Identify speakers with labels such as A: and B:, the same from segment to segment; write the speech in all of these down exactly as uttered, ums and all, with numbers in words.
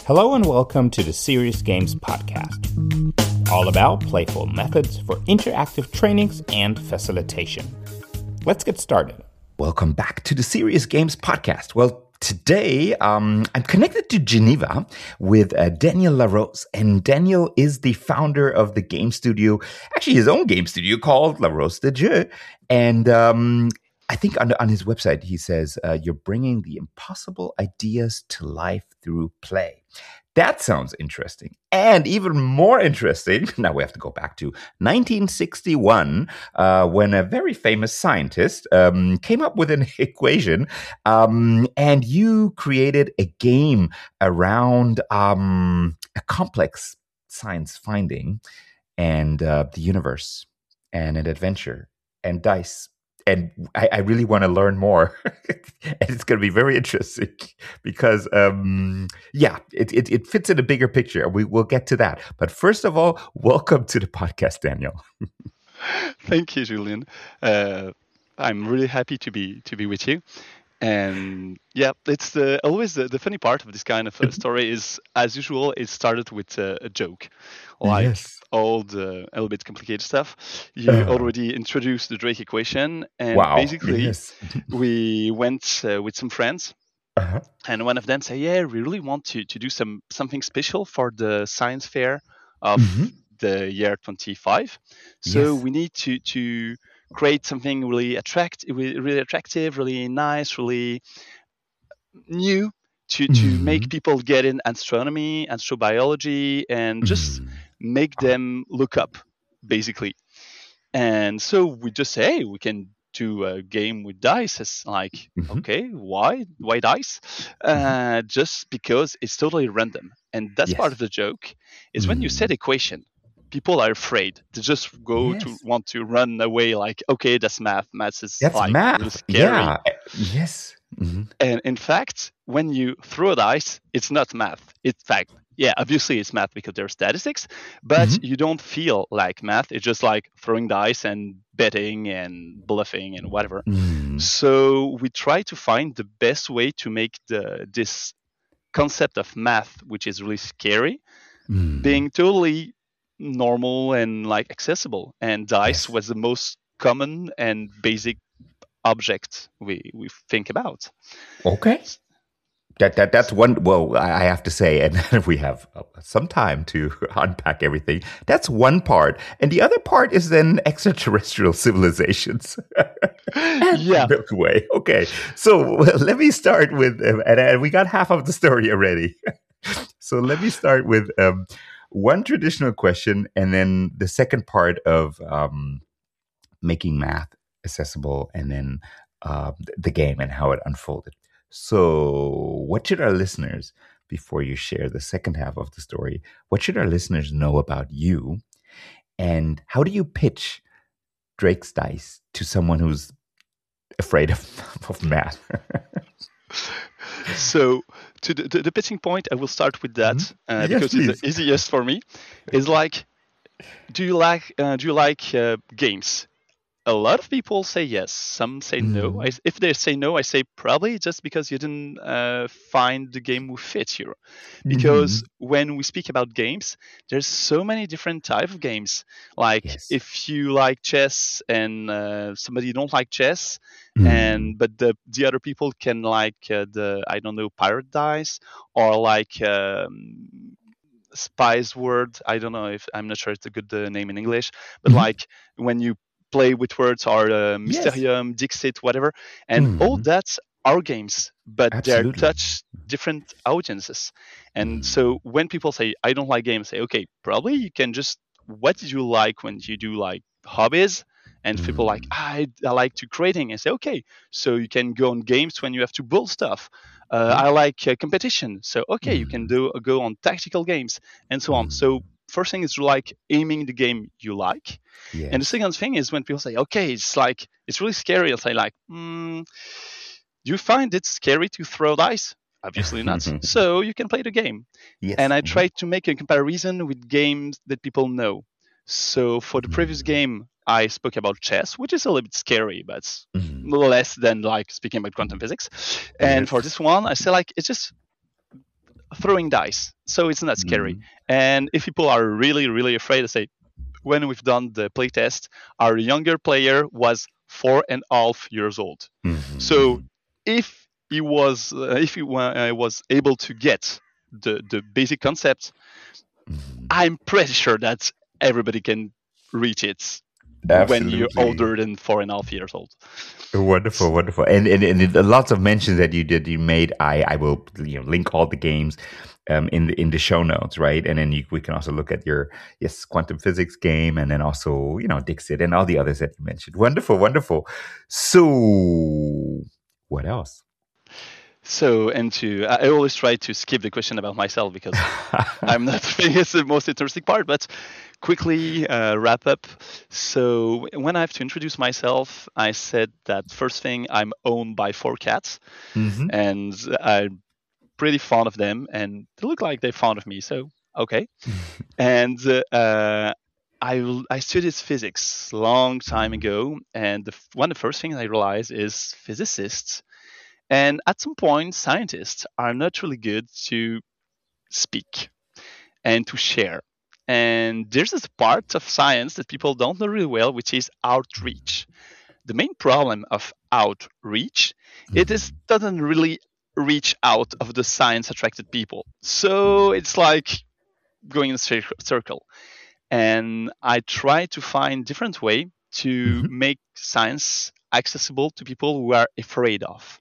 A: Hello and welcome to the Serious Games Podcast, all about playful methods for interactive trainings and facilitation. Let's get started. Welcome back to the Serious Games Podcast. Well, today um, I'm connected to Geneva with uh, Daniel Larose, and Daniel is the founder of the game studio, actually his own game studio called Larose de Jeu, and um, I think on, on his website, he says, uh, you're bringing the impossible ideas to life through play. That sounds interesting. And even more interesting, now we have to go back to nineteen sixty-one, uh, when a very famous scientist um, came up with an equation, um, and you created a game around um, a complex science finding and uh, the universe and an adventure and dice. And I, I really want to learn more. And it's going to be very interesting because, um, yeah, it, it, it fits in a bigger picture. We will get to that. But first of all, welcome to the podcast, Daniel.
B: Thank you, Julian. Uh, I'm really happy to be to be with you. And yeah, it's the, always the, the funny part of this kind of uh, story is, as usual, it started with uh, a joke, like
A: Yes.
B: all the a little bit complicated stuff. You
A: Uh,
B: already introduced the Drake equation, and
A: wow.
B: basically
A: Yes.
B: we went uh, with some friends,
A: Uh-huh.
B: and one of them said, "Yeah, we really want to to do some something special for the science fair of
A: Mhm.
B: the year twenty-five. So
A: Yes.
B: we need to to create something really attract, really attractive, really nice, really new to to make
A: Mhm.
B: people get in astronomy, astrobiology, and just
A: Mhm.
B: make them look up, basically." And so we just say, hey, we can do a game with dice. It's like,
A: Mhm.
B: okay, why? Why dice?
A: Mhm.
B: Uh, just because it's totally random. And that's part
A: Yes.
B: of the joke, is when you set
A: Mhm.
B: equation, people are afraid. They just go to
A: Yes.
B: want to run away like, okay, that's math. Math is
A: That's
B: like really
A: math.
B: scary.
A: Yeah. Eh, Yes. Mhm.
B: And in fact, when you throw dice, it's not math. In fact, yeah, obviously it's math because there's statistics, but
A: Mhm.
B: you don't feel like math. It's just like throwing dice and betting and bluffing and whatever.
A: Mhm.
B: So we try to find the best way to make the this concept of math, which is really scary,
A: Mhm.
B: being totally normal and like accessible. And dice
A: Yes.
B: was the most common and basic object we we think about.
A: Okay. That that that's one. Well, I I have to say, and we have uh, some time to unpack everything. That's one part, and the other part is then extraterrestrial civilizations and the
B: Yeah.
A: Milky Way. Okay, so well, let me start with, um, and, and we got half of the story already. So let me start with um, one traditional question, and then the second part of um, making math accessible, and then uh, the game and how it unfolded. So, what should our listeners, before you share the second half of the story, what should our listeners know about you? And how do you pitch Drake's Dice to someone who's afraid of, of math?
B: So to the, the, the pitching point, I will start with
A: Mhm.
B: that uh,
A: Yes,
B: because it's the
A: please.
B: easiest for me. Is like, do you like uh, do you like uh, games? A lot of people say yes. Some say no. I,
A: Mhm.
B: if they say no, I say probably just because you didn't uh, find the game who fits you. Because
A: Mhm.
B: when we speak about games, there's so many different type of games. Like
A: Yes.
B: if you like chess and uh, somebody don't like chess,
A: Mhm.
B: and but the the other people can like uh, the I don't know pirate dice or like. Um, Spice word. I don't know if I'm not sure it's a good uh, name in English, but
A: Mhm.
B: like when you play with words or uh,
A: Yes.
B: Mysterium, Dixit, whatever, and all
A: Mhm.
B: that are games, but they're
A: Absolutely.
B: touch different audiences. And
A: Mhm.
B: so when people say I don't like games, say okay, probably you can just what did you like when you do like hobbies. And people like
A: Mhm.
B: I, I like to creating and say okay, so you can go on games when you have to build stuff. uh,
A: Yeah.
B: I like uh, competition, so okay, you can
A: Mhm.
B: do go on tactical games and so on. So
A: Mhm.
B: first thing is like aiming the game you like, and the
A: Yes.
B: second thing is when people say okay, it's like it's really scary. I'll say like, mm, do you find it scary to throw dice? Obviously not. So you can play the game. And
A: Yes.
B: I
A: Mhm.
B: try to make a comparison with games that people know. So for the previous
A: Mhm.
B: game, I spoke about chess, which is a little bit scary, but
A: Mhm.
B: less than like speaking about quantum physics. And for
A: Yes.
B: this one, I say like it's just throwing dice, so it's not scary.
A: Mhm.
B: And if people are really, really afraid, I say, when we've done the playtest, our younger player was four and a half years old. So
A: Mhm.
B: if he was, uh, if he wa- uh, was able to get the the basic concept,
A: Mhm.
B: I'm pretty sure that everybody can reach it when you're
A: Absolutely.
B: older than four and a half years old.
A: Wonderful, wonderful, and and, and it- lots of mentions that you did, you made. I I will, you know, link all the games um, in the in the show notes, right? And then you, we can also look at your, yes, quantum physics game, and then also, you know, Dixit and all the others that you mentioned. Wonderful, wonderful. So, what else?
B: So, and to, I always try to skip the question about myself because I'm not think it's the most interesting part, but quickly uh, wrap up. So when I have to introduce myself, I said that first thing, I'm owned by four cats,
A: hmm
B: and I'm pretty fond of them, and they look like they're fond of me. So okay. And uh, I I studied physics long time ago, and the, one of the first things I realized is physicists and at some point scientists are not really good to speak and to share. And there's this part of science that people don't know really well, which is outreach. The main problem of outreach, it is doesn't really reach out of the science attracted people. So it's like going in a cir- circle. And I try to find different way to
A: hmm
B: make science accessible to people who are afraid of.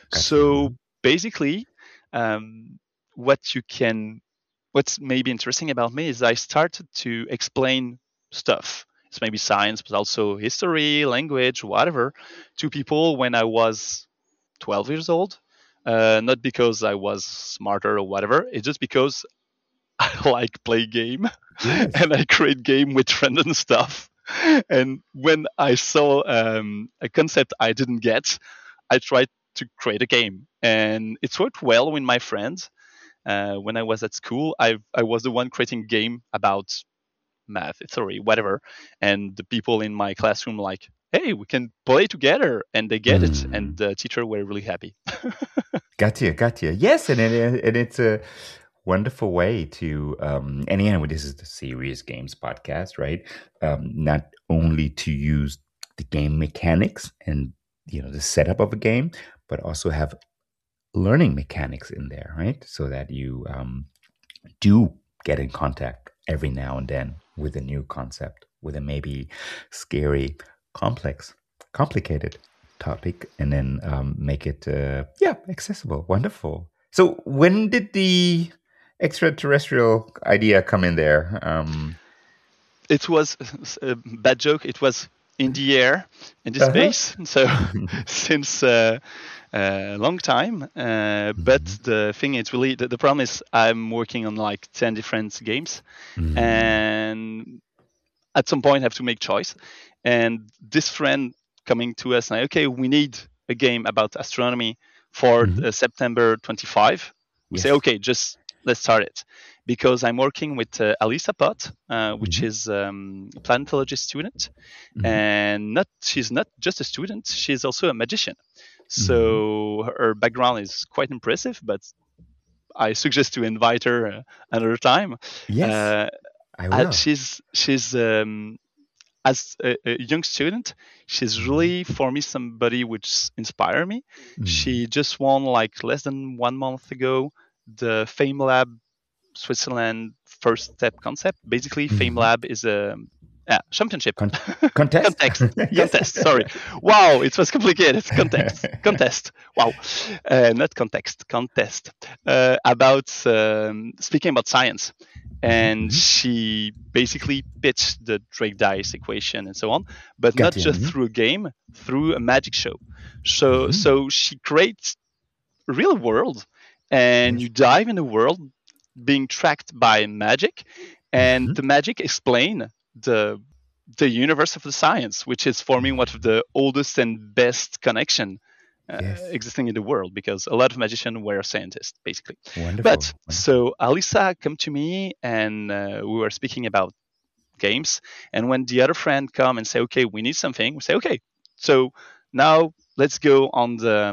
B: So
A: Gotcha.
B: basically, um, what you can what's maybe interesting about me is I started to explain stuff. It's maybe science, but also history, language, whatever, to people when I was twelve years old. Uh, not because I was smarter or whatever. It's just because I like play game
A: Yes.
B: and I create game with friends and stuff. And when I saw um, a concept I didn't get, I tried to create a game, and it's worked well with my friends. Uh, when I was at school, I I was the one creating game about math, theory, whatever, and the people in my classroom like, hey, we can play together, and they get it, and
A: Mm.
B: the teacher were really happy.
A: Gotcha, gotcha. Yes, and it, and it's a wonderful way to, um, and yeah, this is the Serious Games podcast, right? Um, not only to use the game mechanics and, you know, the setup of a game, but also have learning mechanics in there, right? So that you um, do get in contact every now and then with a new concept, with a maybe scary, complex, complicated topic, and then um, make it, uh, yeah, accessible. Wonderful. So, when did the extraterrestrial idea come in there? Um,
B: It was a bad joke. It was in the air, in the
A: uh-huh.
B: space. So since uh, a long time. Uh, but
A: Mhm.
B: the thing is, really, the, the problem is I'm working on like ten different games,
A: Mhm.
B: and at some point I have to make choice. And this friend coming to us like, okay, we need a game about astronomy for
A: Mhm.
B: uh, September twenty-fifth. We say,
A: Yes.
B: okay, just let's start it. Because I'm working with uh, Alisa Pot, uh, which
A: Mhm.
B: is um, a planetology student,
A: Mhm.
B: and not she's not just a student; she's also a magician.
A: Mhm.
B: So her background is quite impressive. But I suggest to invite her uh, another time.
A: Yes,
B: Uh,
A: I
B: uh,
A: will.
B: she's she's um, as a, a young student, she's
A: Mhm.
B: really for me somebody which inspired me.
A: Mhm.
B: She just won like less than one month ago the Fame Lab Switzerland first step concept. Basically, Fame
A: Mhm.
B: Lab is a yeah, championship
A: Con- contest?
B: context
A: Yes.
B: contest. Sorry, wow, it was complicated. Context contest. Wow, uh, not context contest uh, about um, speaking about science.
A: Mhm,
B: And
A: mhm.
B: she basically pitched the Drake dice equation and so on, but not
A: Gotcha.
B: just
A: Mhm.
B: through a game, through a magic show. So
A: Mhm.
B: so she creates a real world, and
A: Yes.
B: you dive in the world being tracked by magic, and
A: Mhm.
B: the magic explain the the universe of the science, which is forming one of
A: Mhm.
B: the oldest and best connection uh,
A: Yes.
B: existing in the world, because a lot of magicians were scientists basically. But
A: Wonderful. Wonderful.
B: so Alisa come to me, and uh, we were speaking about games, and when the other friend come and say, okay, we need something, we say, okay, so now let's go on the um,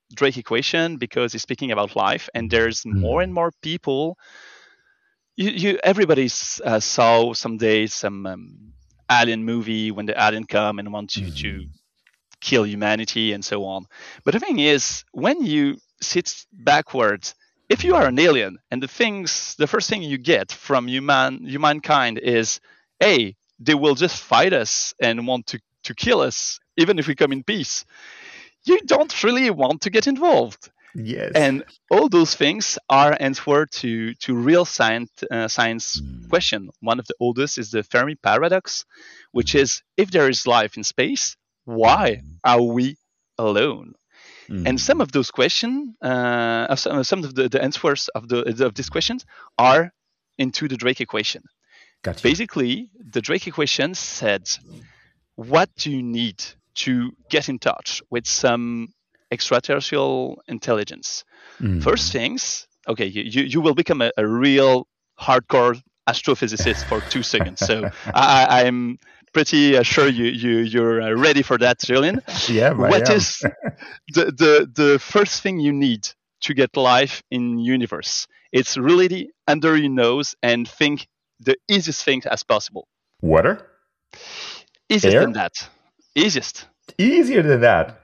B: Drake equation because he's speaking about life, and there's mm. more and more people. You, you everybody uh, saw someday some um, alien movie when the alien come and want you mm. to kill humanity and so on. But the thing is, when you sit backwards, if you are an alien and the things, the first thing you get from human humankind is, hey, they will just fight us and want to, to kill us, even if we come in peace. You don't really want to get involved.
A: Yes.
B: And all those things are answer to, to real science, uh, science mm. question. One of the oldest is the Fermi paradox, which is, if there is life in space, why are we alone? Mm. And some of those questions, uh, some, some of the, the answers of, the, of these questions are into the Drake equation.
A: Gotcha.
B: Basically, the Drake equation said, what do you need to get in touch with some extraterrestrial intelligence? Mm. First things, okay, you, you will become a, a real hardcore astrophysicist for two seconds. So I, I'm pretty uh, sure you, you, you're ready for that, Julien.
A: Yeah,
B: What is the, the, the first thing you need to get life in universe? It's really under your nose and think the easiest thing as possible.
A: Water?
B: Easiest
A: Air?
B: than that. Easiest.
A: Easier than that.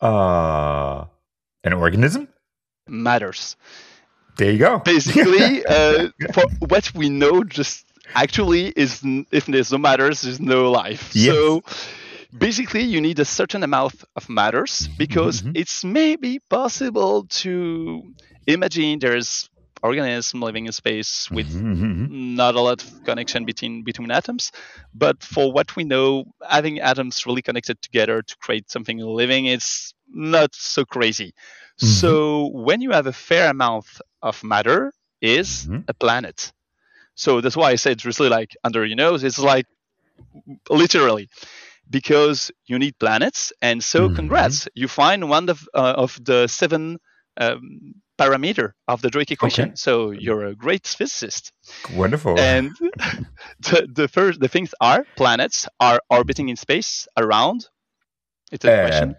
A: Uh, an organism?
B: Matters.
A: There you go.
B: Basically, uh, for what we know, just actually is if there's no matters, there's no life.
A: Yes.
B: So basically, you need a certain amount of matters because mm-hmm. it's maybe possible to imagine there's organism living in space with mm-hmm. not a lot of connection between between atoms, but for what we know, having atoms really connected together to create something living is not so crazy. Mm-hmm. So when you have a fair amount of matter, is mm-hmm. a planet. So that's why I said it's really like under your nose. It's like literally because you need planets, and so mm-hmm. congrats, you find one of uh, of the seven. Um, parameter of the Drake equation. Okay. So you're a great physicist.
A: Wonderful.
B: And the, the first the things are planets are orbiting in space around. It's a uh, question.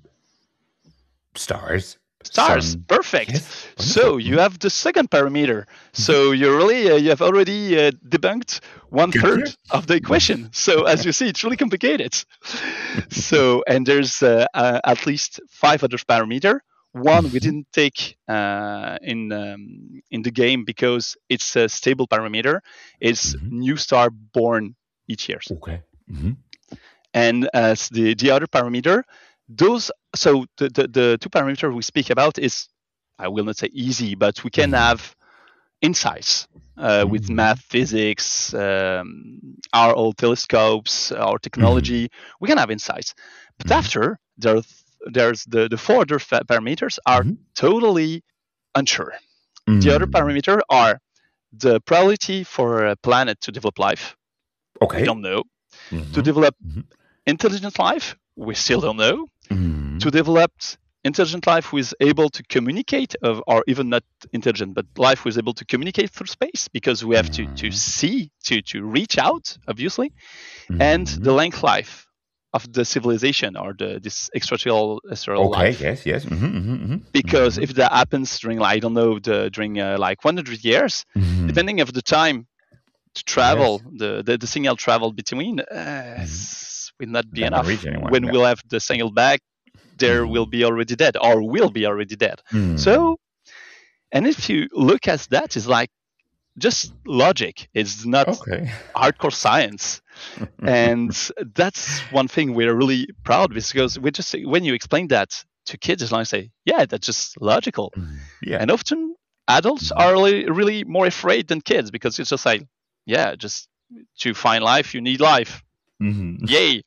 A: Stars.
B: Stars. Sun. Perfect. Yes. So you have the second parameter. So you really uh, you have already uh, debunked one third of the equation. So as you see, it's really complicated. So and there's uh, uh, at least five other parameters. One we didn't take uh, in um, in the game because it's a stable parameter. It's mm-hmm. new star born each year.
A: Okay. Mm-hmm.
B: And as the, the other parameter, those so the, the, the two parameters we speak about is, I will not say easy, but we can mm-hmm. have insights uh, mm-hmm. with math, physics, um, our old telescopes, our technology. Mm-hmm. We can have insights. But mm-hmm. after there are There's the, the four other parameters are mm-hmm. totally unsure. Mm-hmm. The other parameter are the probability for a planet to develop life.
A: Okay.
B: We don't know. Mm-hmm. To develop mm-hmm. intelligent life, we still don't know. Mm-hmm. To develop intelligent life who is able to communicate, of, or even not intelligent, but life who is able to communicate through space, because we have mm-hmm. to, to see, to, to reach out, obviously. Mm-hmm. And the length life of the civilization or the this extraterrestrial
A: okay,
B: life.
A: Okay, yes, yes. Mm-hmm, mm-hmm, mm-hmm.
B: Because
A: mm-hmm.
B: if that happens during, like, I don't know, the, during uh, like one hundred years, mm-hmm. depending of the time to travel, yes. the, the the signal travel between, uh, mm-hmm. will not be that enough. When yeah. we'll have the signal back, there mm-hmm. will be already dead, or will be already dead. Mm-hmm. So, and if you look at that, it's like just logic. It's not okay. hardcore science. And that's one thing we're really proud of, because we just when you explain that to kids, it's like say, yeah, that's just logical.
A: Yeah.
B: And often adults are really, really more afraid than kids, because it's just like, yeah, just to find life, you need life. Mm-hmm. Yay.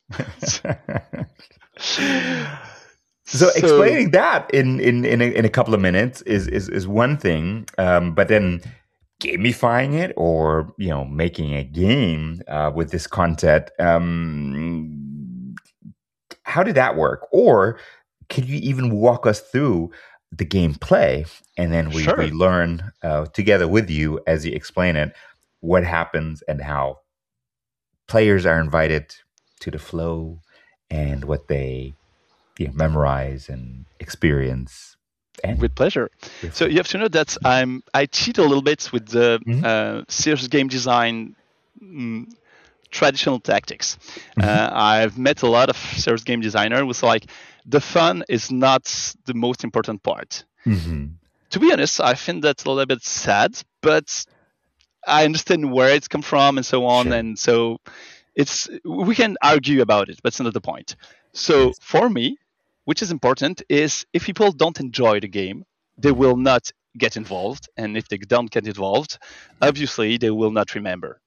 A: So, so explaining that in in in a, in a couple of minutes is is is one thing, um, but then gamifying it, or you know, making a game uh, with this content, um, how did that work? Or could you even walk us through the gameplay, and then we,
B: sure.
A: we learn uh, together with you as you explain it what happens and how players are invited to the flow and what they you know, memorize and experience.
B: And with pleasure. So you have to know that I'm I cheat a little bit with the mm-hmm. uh, serious game design um, traditional tactics. Mm-hmm. Uh, I've met a lot of serious game designers who's like, the fun is not the most important part. Mm-hmm. To be honest, I think that's a little bit sad, but I understand where it's come from and so on. Sure. And so it's we can argue about it, but it's not the point. So yes. For me, which is important, is if people don't enjoy the game, they will not get involved. And if they don't get involved, obviously they will not remember.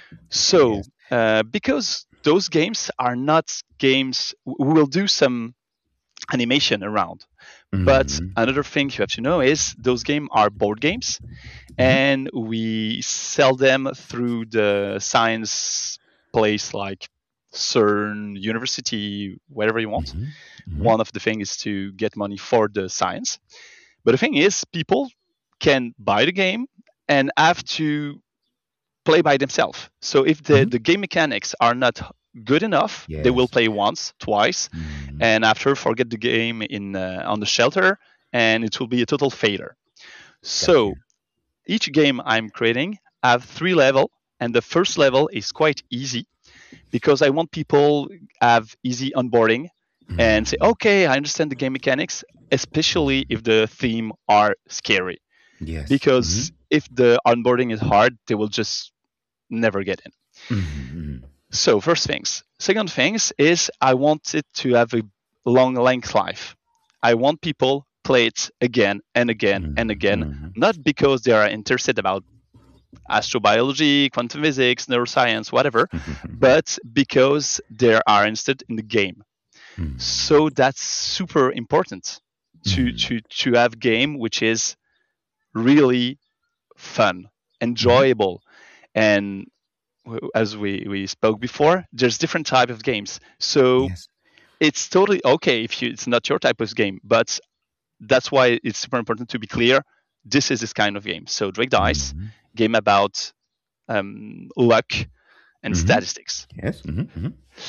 B: So yes. uh, because those games are not games, we will do some animation around. Mm-hmm. But another thing you have to know is those games are board games, mm-hmm. and we sell them through the science place like CERN, university, wherever you want. Mm-hmm. Mm-hmm. One of the things is to get money for the science. But the thing is, people can buy the game and have to play by themselves. So if the, mm-hmm. the game mechanics are not good enough, yes. they will play once, twice, mm-hmm. and after forget the game in uh, on the shelter, and it will be a total failure. So gotcha. Each game I'm creating have three levels, and the first level is quite easy because I want people have easy onboarding mm-hmm. and say, okay, I understand the game mechanics, especially if the theme are scary.
C: Yes.
B: Because
C: mm-hmm.
B: if the onboarding is hard, they will just never get in.
C: Mm-hmm.
B: So first things. Second things is I want it to have a long length life. I want people play it again and again mm-hmm. and again, mm-hmm. not because they are interested about astrobiology, quantum physics, neuroscience, whatever, but because they are interested in the game. Mm-hmm. So that's super important to, mm-hmm. to, to have game which is really fun, enjoyable, mm-hmm. and as we, we spoke before, there's different type of games. So yes. it's totally okay if you, it's not your type of game, but that's why it's super important to be clear. This is this kind of game. So Drake Dice, mm-hmm. game about um, luck and
C: mm-hmm.
B: statistics.
C: Yes. Mm-hmm. Mm-hmm.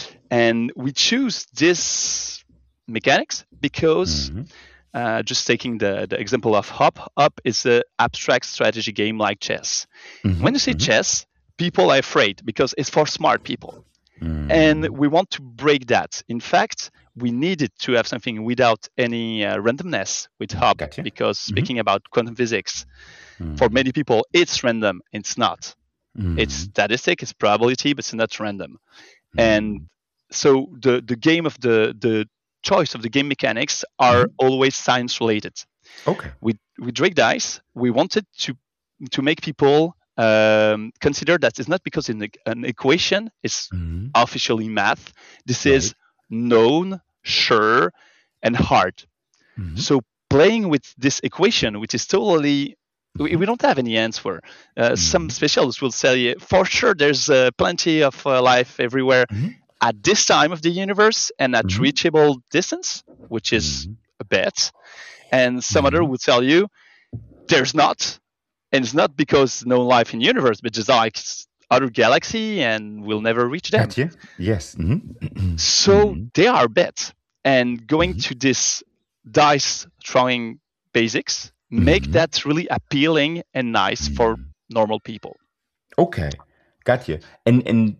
B: And we choose this mechanics because mm-hmm. uh, just taking the, the example of Hop, Hop is an abstract strategy game like chess. Mm-hmm. When you say mm-hmm. chess, people are afraid because it's for smart people. Mm. And we want to break that. In fact, we needed to have something without any uh, randomness with Hop gotcha. Because mm-hmm. speaking about quantum physics, mm. for many people, it's random. It's not. Mm. It's statistic, it's probability, but it's not random. Mm. And so the, the game of the, the choice of the game mechanics are mm. always science related.
C: Okay.
B: With, with Drake Dice, we wanted to to make people Um, consider that it's not because in an equation is mm-hmm. officially math. This right. is known, sure, and hard. Mm-hmm. So playing with this equation, which is totally, we, we don't have any answer. Uh, mm-hmm. Some specialists will tell you, for sure, there's uh, plenty of uh, life everywhere mm-hmm. at this time of the universe and at mm-hmm. reachable distance, which is mm-hmm. a bet. And some mm-hmm. other will tell you, there's not. And it's not because no life in the universe, but just like other galaxy, and we'll never reach them.
C: Gotcha. Yes. Mm-hmm.
B: So mm-hmm. they are bets. And going mm-hmm. to this dice throwing basics, mm-hmm. make that really appealing and nice mm-hmm. for normal people.
C: Okay, gotcha. And and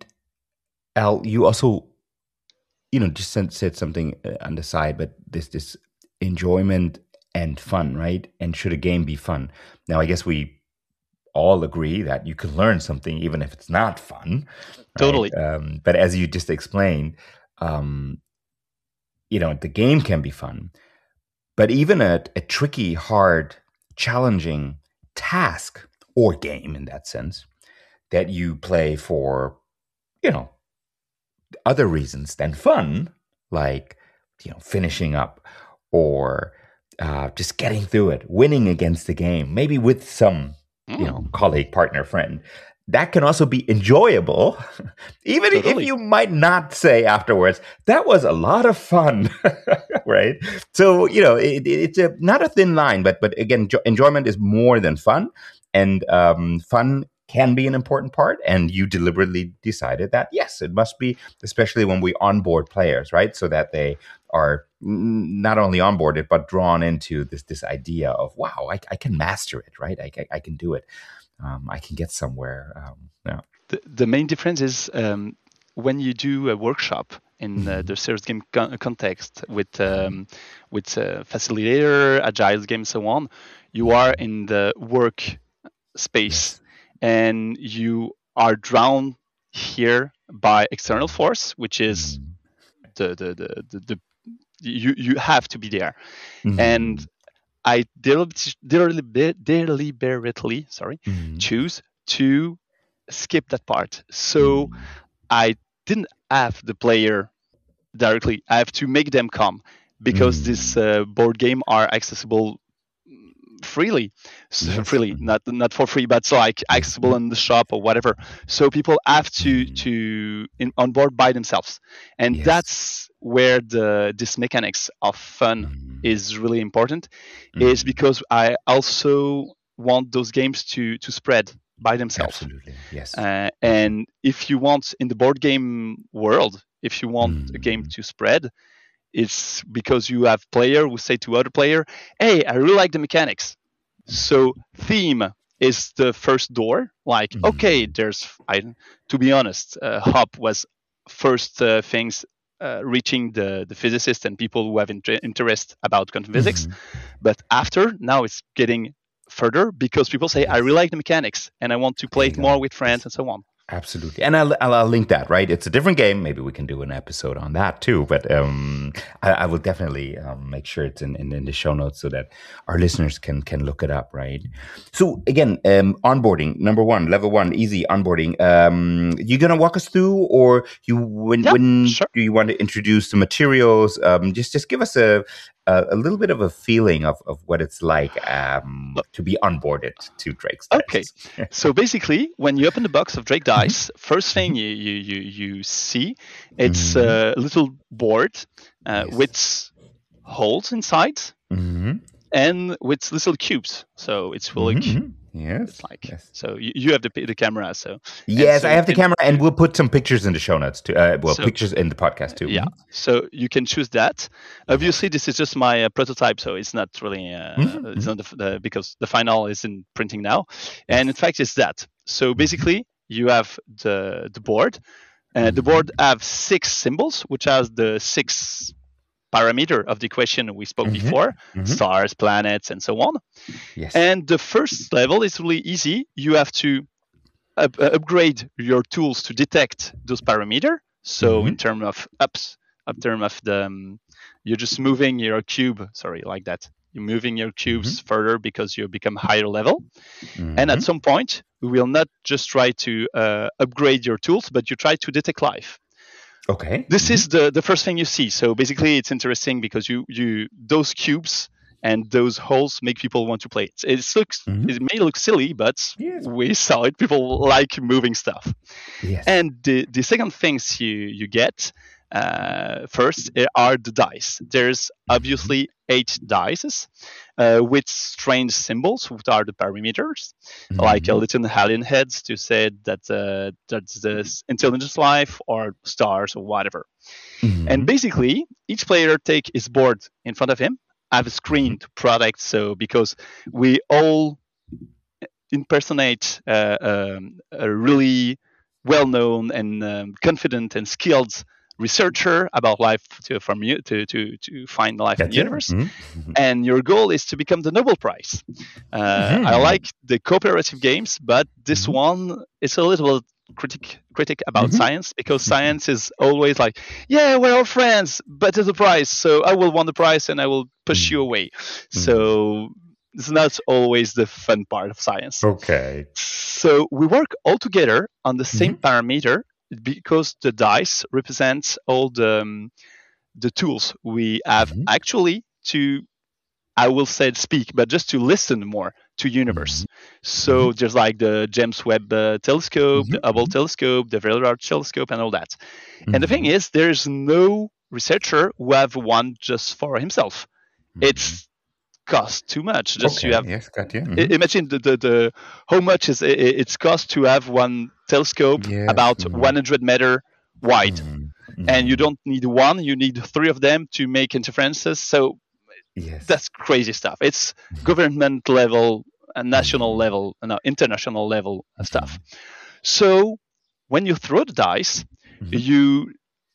C: Al, you also, you know, just said something on the side, but this this enjoyment and fun, right? And should a game be fun? Now, I guess we all agree that you can learn something even if it's not fun. Right?
B: Totally.
C: Um, but as you just explained, um, you know, the game can be fun. But even a, a tricky, hard, challenging task or game in that sense that you play for, you know, other reasons than fun, like, you know, finishing up or uh, just getting through it, winning against the game, maybe with some you know, colleague, partner, friend, that can also be enjoyable, even totally. If you might not say afterwards, that was a lot of fun, right? So, you know, it, it's a, not a thin line, but but again, jo- enjoyment is more than fun. And um, fun can be an important part, and you deliberately decided that yes, it must be, especially when we onboard players, right? So that they are not only onboarded but drawn into this this idea of wow, I, I can master it, right? I, I, I can do it. Um, I can get somewhere. Um, yeah.
B: The, the main difference is um, when you do a workshop in uh, the serious game con- context with um, with uh, facilitator, agile game, so on. You are in the work space, yes. and you are drawn here by external force, which is mm. the, the, the the the you you have to be there, mm. and I deliberately, deliberately sorry mm. choose to skip that part. So mm. I didn't have the player directly. I have to make them come because mm. this uh, board game are accessible freely, so yes. freely, not not for free, but so like accessible in the shop or whatever. So people have to mm. to in, on board by themselves, and yes. that's where the this mechanics of fun mm. is really important. Mm. Is because I also want those games to to spread by themselves.
C: Absolutely, yes.
B: Uh, and if you want in the board game world, if you want mm. a game to spread, it's because you have player who say to other player, hey, I really like the mechanics. So theme is the first door. Like, mm. okay, there's, I, to be honest, uh, Hop was first uh, things uh, reaching the, the physicists and people who have inter- interest about quantum physics. Mm-hmm. But after, now it's getting further because people say, yes. I really like the mechanics and I want to play it more with friends and so on.
C: Absolutely. And I'll, I'll, I'll link that, right? It's a different game. Maybe we can do an episode on that too. But um, I, I will definitely um, make sure it's in, in, in the show notes so that our listeners can can look it up, right? So again, um, onboarding, number one, level one, easy onboarding. Um, you going to walk us through, or you when,
B: yeah,
C: when
B: sure.
C: do you want to introduce the materials? Um, just, just give us a, a, a little bit of a feeling of, of what it's like um, to be onboarded to Drake's Dice.
B: Okay. So basically, when you open the box of Drake Dice, first thing you you you, you see, it's mm-hmm. a little board uh, yes. with holes inside mm-hmm. and with little cubes. So it's really
C: mm-hmm. yes,
B: it's like
C: yes.
B: so you, you have the the camera. So
C: yes,
B: so
C: I have the
B: can,
C: camera, and we'll put some pictures in the show notes too. Uh, well, so, pictures in the podcast too.
B: Yeah, mm-hmm. so you can choose that. Obviously, this is just my uh, prototype, so it's not really uh, mm-hmm. it's not the, the, because the final is in printing now, and in fact, it's that. So basically, you have the the board. Uh, the board have six symbols, which has the six parameter of the equation we spoke mm-hmm. before, mm-hmm. stars, planets, and so on.
C: Yes.
B: And the first level is really easy. You have to up, uh, upgrade your tools to detect those parameters. So mm-hmm. in terms of ups, in terms of the, um, you're just moving your cube, sorry, like that. You're moving your cubes mm-hmm. further because you become higher level. Mm-hmm. And at some point, we will not just try to uh, upgrade your tools, but you try to detect life.
C: Okay.
B: This
C: mm-hmm.
B: is the, the first thing you see. So basically, it's interesting because you you those cubes and those holes make people want to play it. It looks mm-hmm. it may look silly, but yes. we saw it. People like moving stuff.
C: Yes.
B: And the, the second things you you get uh, first are the dice. There's obviously eight dice uh, with strange symbols, which are the parameters, mm-hmm. like a little alien heads to say that uh, that's the intelligence life or stars or whatever. Mm-hmm. And basically, each player take his board in front of him, have a screen mm-hmm. to protect. So because we all impersonate uh, um, a really well-known and um, confident and skilled researcher about life to from you to to to find life That's in the universe, mm-hmm. and your goal is to become the Nobel Prize. Uh, mm-hmm. I like the cooperative games, but this mm-hmm. one is a little critic critic about mm-hmm. science because science is always like, yeah, we're all friends, but there's a prize, so I will win the prize and I will push mm-hmm. you away. Mm-hmm. So it's not always the fun part of science.
C: Okay.
B: So we work all together on the same mm-hmm. parameter. Because the dice represents all the um, the tools we have mm-hmm. actually to, I will say speak, but just to listen more to universe. Mm-hmm. So mm-hmm. there's like the James Webb uh, telescope, mm-hmm. the Hubble telescope, the Very Large Telescope, and all that. Mm-hmm. And the thing is, there's no researcher who have one just for himself. Mm-hmm. It's cost too much. Just
C: okay.
B: you have
C: yes, got you.
B: I-
C: Mhm.
B: imagine the, the, the how much is it, it's cost to have one telescope
C: Yes,
B: about
C: mhm.
B: one hundred meter wide,
C: Mhm.
B: and you
C: Mhm.
B: don't need one, you need three of them to make interferences. So
C: Yes.
B: that's crazy stuff. It's government level and national
C: Mhm.
B: level, no, international level stuff. So when you throw the dice,
C: Mhm.
B: you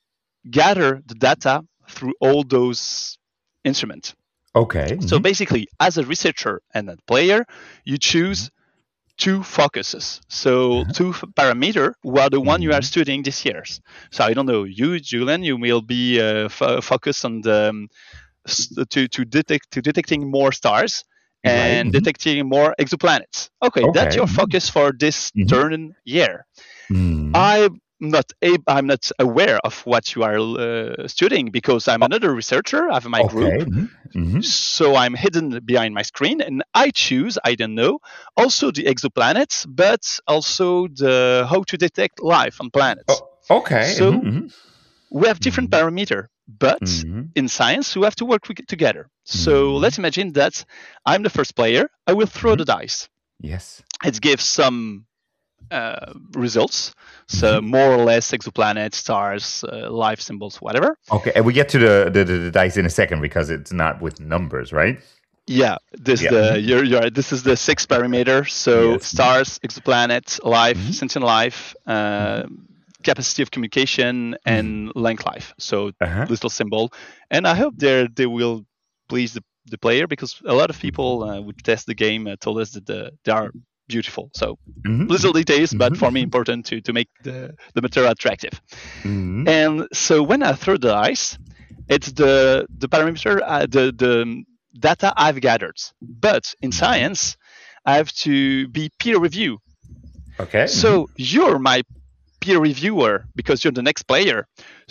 B: gather the data through all those instruments.
C: Okay.
B: So
C: mhm.
B: basically, as a researcher and a player, you choose two focuses. So
C: Uh-huh.
B: two f- parameter who are the one you are
C: Mhm.
B: studying this year. So I don't know, you, Julian, you will be uh, f- focused on the um, s- to to detect to detecting more stars
C: Right.
B: and
C: mhm.
B: detecting more exoplanets. Okay, that's
C: Okay.
B: your
C: mhm.
B: focus for this
C: Mhm.
B: turn year.
C: Mhm.
B: I'm not ab- I'm not aware of what you are uh, studying because I'm another researcher. I have my group,
C: Okay. mhm. Mhm.
B: so I'm hidden behind my screen, and I choose. I don't know. Also the exoplanets, but also the how to detect life on planets.
C: Oh, okay. mhm,
B: So
C: mhm.
B: we have different
C: Mhm.
B: parameter, but
C: Mhm.
B: in science we have to work wi- together. So
C: Mhm.
B: let's imagine that I'm the first player. I will throw
C: Mhm.
B: the dice.
C: Yes.
B: It gives some uh, results, so
C: Mhm.
B: more or less exoplanets, stars, uh, life symbols, whatever.
C: Okay, and we get to the, the the the dice in a second because it's not with numbers, right?
B: Yeah, this
C: Yeah.
B: the
C: mhm.
B: you're, you're right. This is the sixth parameter. So
C: Yes. mhm.
B: stars, exoplanets, life,
C: Mhm.
B: sentient life, uh, capacity of communication, and length life. So
C: Uh-huh.
B: little symbol, and I hope they they will please the, the player because a lot of people uh, would test the game uh, told us that the, they are beautiful. So
C: Mhm.
B: little details, but
C: Mhm.
B: for me important to to make the the material attractive.
C: Mhm.
B: And so when I throw the dice, it's the the parameter, uh, the the data I've gathered. But in science, I have to be peer review.
C: Okay.
B: So you're my peer reviewer because you're the next player.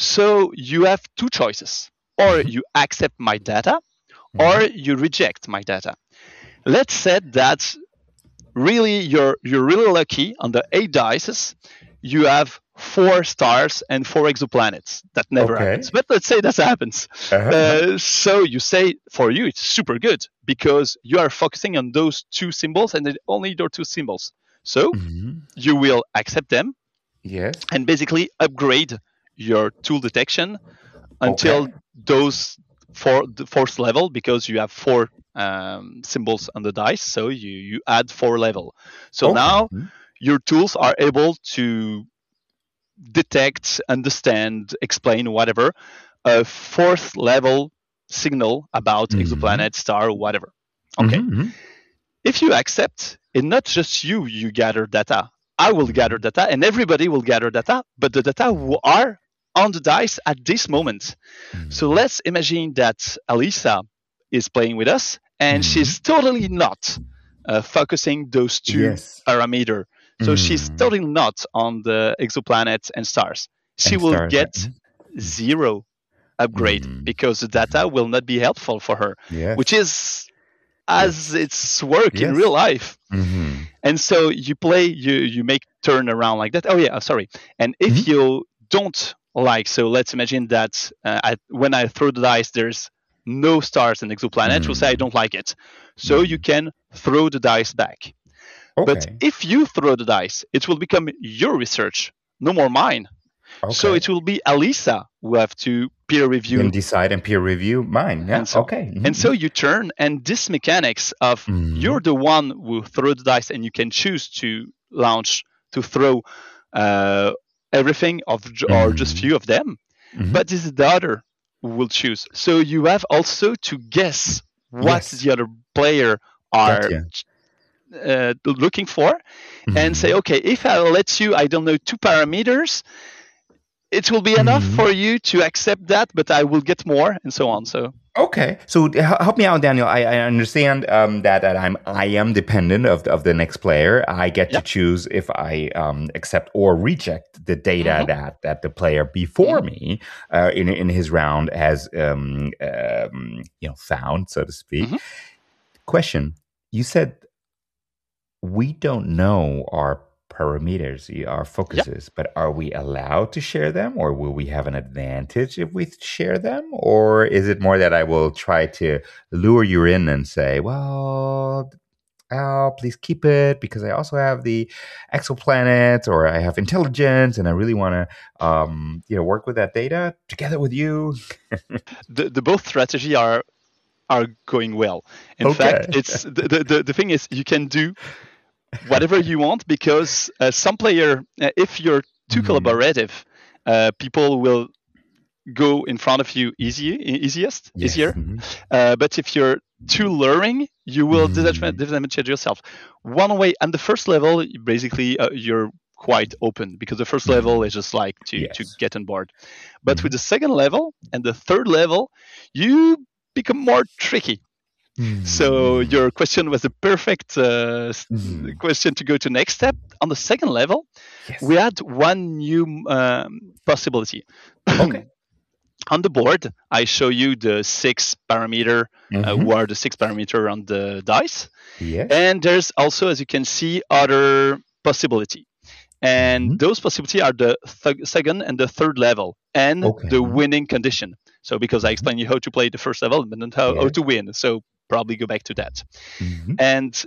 B: So you have two choices: or you accept my data, or you reject my data. Let's say that really you're you're really lucky on the eight dices. You have four stars and four exoplanets. That never
C: Okay.
B: happens, but let's say that happens.
C: Uh-huh.
B: Uh, so you say for you it's super good because you are focusing on those two symbols and then only those two symbols. So
C: Mhm.
B: you will accept them
C: Yes.
B: and basically upgrade your tool detection until
C: Okay.
B: those four the fourth level because you have four um, symbols on the dice, so you you add four level. So
C: Okay.
B: now
C: Mhm.
B: your tools are able to detect, understand, explain whatever a fourth level signal about
C: Mhm.
B: exoplanet, star, whatever. Okay.
C: Mhm. Mhm.
B: If you accept, it's not just you you gather data. I will gather data and everybody will gather data, but the data who are on the dice at this moment. So let's imagine that Alisa is playing with us and she's totally not uh, focusing those two
C: Yes.
B: parameter. So she's
C: Mhm.
B: totally not on the exoplanets and stars. She
C: And
B: will
C: stars, right?
B: get zero upgrade
C: Mhm.
B: because the data will not be helpful for her,
C: Yes.
B: which is as
C: Yes.
B: it's work in
C: Yes.
B: real life.
C: Mhm.
B: And so you play, you you make turn around like that. Oh yeah, sorry. And if
C: Mhm.
B: you don't like, so let's imagine that uh, I, when I throw the dice, there's no stars and exoplanets. We'll say I
C: Mhm.
B: don't like it. So you can throw the dice back. But
C: Okay.
B: if you throw the dice, it will become your research, no more mine. So
C: Okay.
B: it will be Alisa who have to peer review
C: Then decide and peer review mine. Yeah.
B: and so
C: Okay.
B: and so
C: Mhm.
B: you turn, and this mechanics of
C: Mhm.
B: you're the one who throw the dice and you can choose to launch to throw uh, everything of or just
C: Mhm.
B: few of them,
C: Mhm.
B: but this is the other who will choose. So you have also to guess what
C: Yes.
B: the other player are
C: Gotcha.
B: uh, looking for and say,
C: Mhm.
B: okay, if I let you, I don't know, two parameters, it will be enough
C: Mhm.
B: for you to accept that, but I will get more and so on. So
C: Okay, so h- help me out, Daniel. I, I understand um, that that I'm I am dependent of of the next player. I get
B: yeah.
C: to choose if I um, accept or reject the data
B: Mhm.
C: that that the player before
B: Mhm.
C: me uh, in in his round has um, um, you know found, so to speak.
B: Mhm.
C: Question: You said we don't know our parameters, our focuses, yep. but are we allowed to share them, or will we have an advantage if we share them? Or is it more that I will try to lure you in and say, well, oh, please keep it because I also have the exoplanet, or I have intelligence, and I really want to, um, you know, work with that data together with you.
B: the, the both strategy are are going well. In okay. fact, it's the, the the thing is you can do whatever you want because uh, some player, uh, if you're too mm-hmm. collaborative, uh, people will go in front of you easy, easiest, yes. easier. Mm-hmm. Uh, but if you're too luring, you will mm-hmm. disadvantage yourself. One way, and the first level, basically, uh, you're quite open because the first level is just like to, yes. to get on board. But mm-hmm. with the second level and the third level, you become more tricky. Mm-hmm. So your question was the perfect uh, mm-hmm. question to go to next step. On the second level, yes. we had one new um, possibility.
C: Okay.
B: On the board, I show you the six parameter, mm-hmm. uh, who are the six parameter on the dice.
C: Yes.
B: And there's also, as you can see, other possibility. And mm-hmm. those possibility are the th- second and the third level and okay. the winning condition. So because I explained you how to play the first level, but not how, yeah. how to win. So probably go back to that. Mm-hmm. And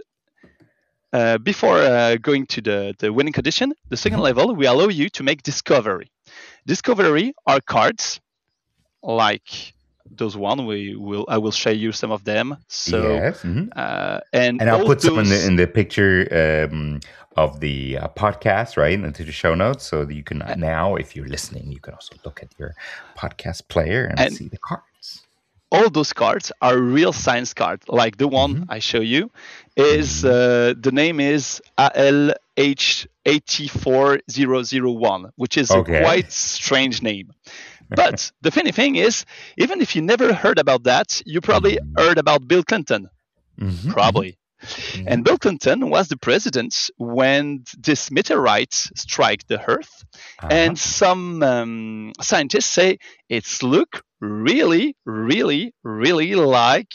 B: uh, before uh, going to the, the winning condition, the second mm-hmm. level, we allow you to make discovery. Discovery are cards like those one. We will I will show you some of them. So
C: yes. mm-hmm.
B: uh, and
C: and I'll put those... some in the in the picture um, of the uh, podcast, right, into the show notes, so that you can uh, now, if you're listening, you can also look at your podcast player and, and see the cards.
B: All those cards are real science cards. Like the one mm-hmm. I show you is mm-hmm. uh, the name is A L H eight four zero zero one, which is okay. a quite strange name. But the funny thing is, even if you never heard about that, you probably mm-hmm. heard about Bill Clinton. Mm-hmm. Probably. Mm-hmm. And Bill Clinton was the president when this meteorite struck the Earth. Uh-huh. And some um, scientists say it's look really, really, really like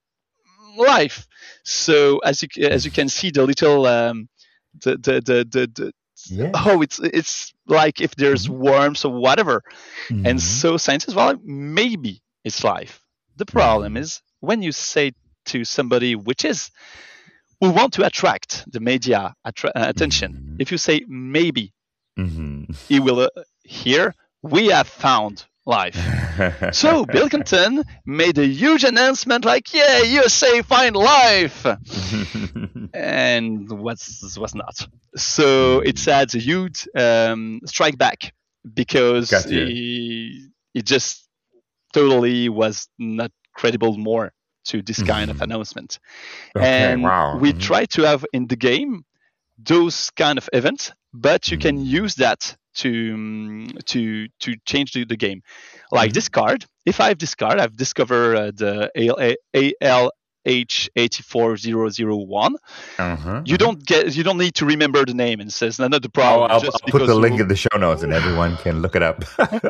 B: life. So as you as you can see, the little um, the the the the, the yeah. oh, it's it's like if there's mm-hmm. worms or whatever. Mm-hmm. And so scientists, well, maybe it's life. The problem mm-hmm. is when you say to somebody which is who want to attract the media attra- uh, attention, mm-hmm. if you say maybe, mm-hmm. he will uh, hear we have found life. So Bill Clinton made a huge announcement like, yeah, U S A find life. And was was not. So it had a huge um, strike back because he, he just totally was not credible more to this kind mm-hmm. of announcement. Okay, and
C: wow.
B: we
C: mm-hmm.
B: try to have in the game those kind of events, but you mm-hmm. can use that to um, to to change the, the game. Like mm-hmm. this card, if I have this card, I've discovered uh, the A L H eight four zero zero one. Uh-huh. You don't get, you don't need to remember the name. And it says, no, not the problem.
C: Oh, I'll, I'll put the link we'll... in the show notes, and everyone can look it up.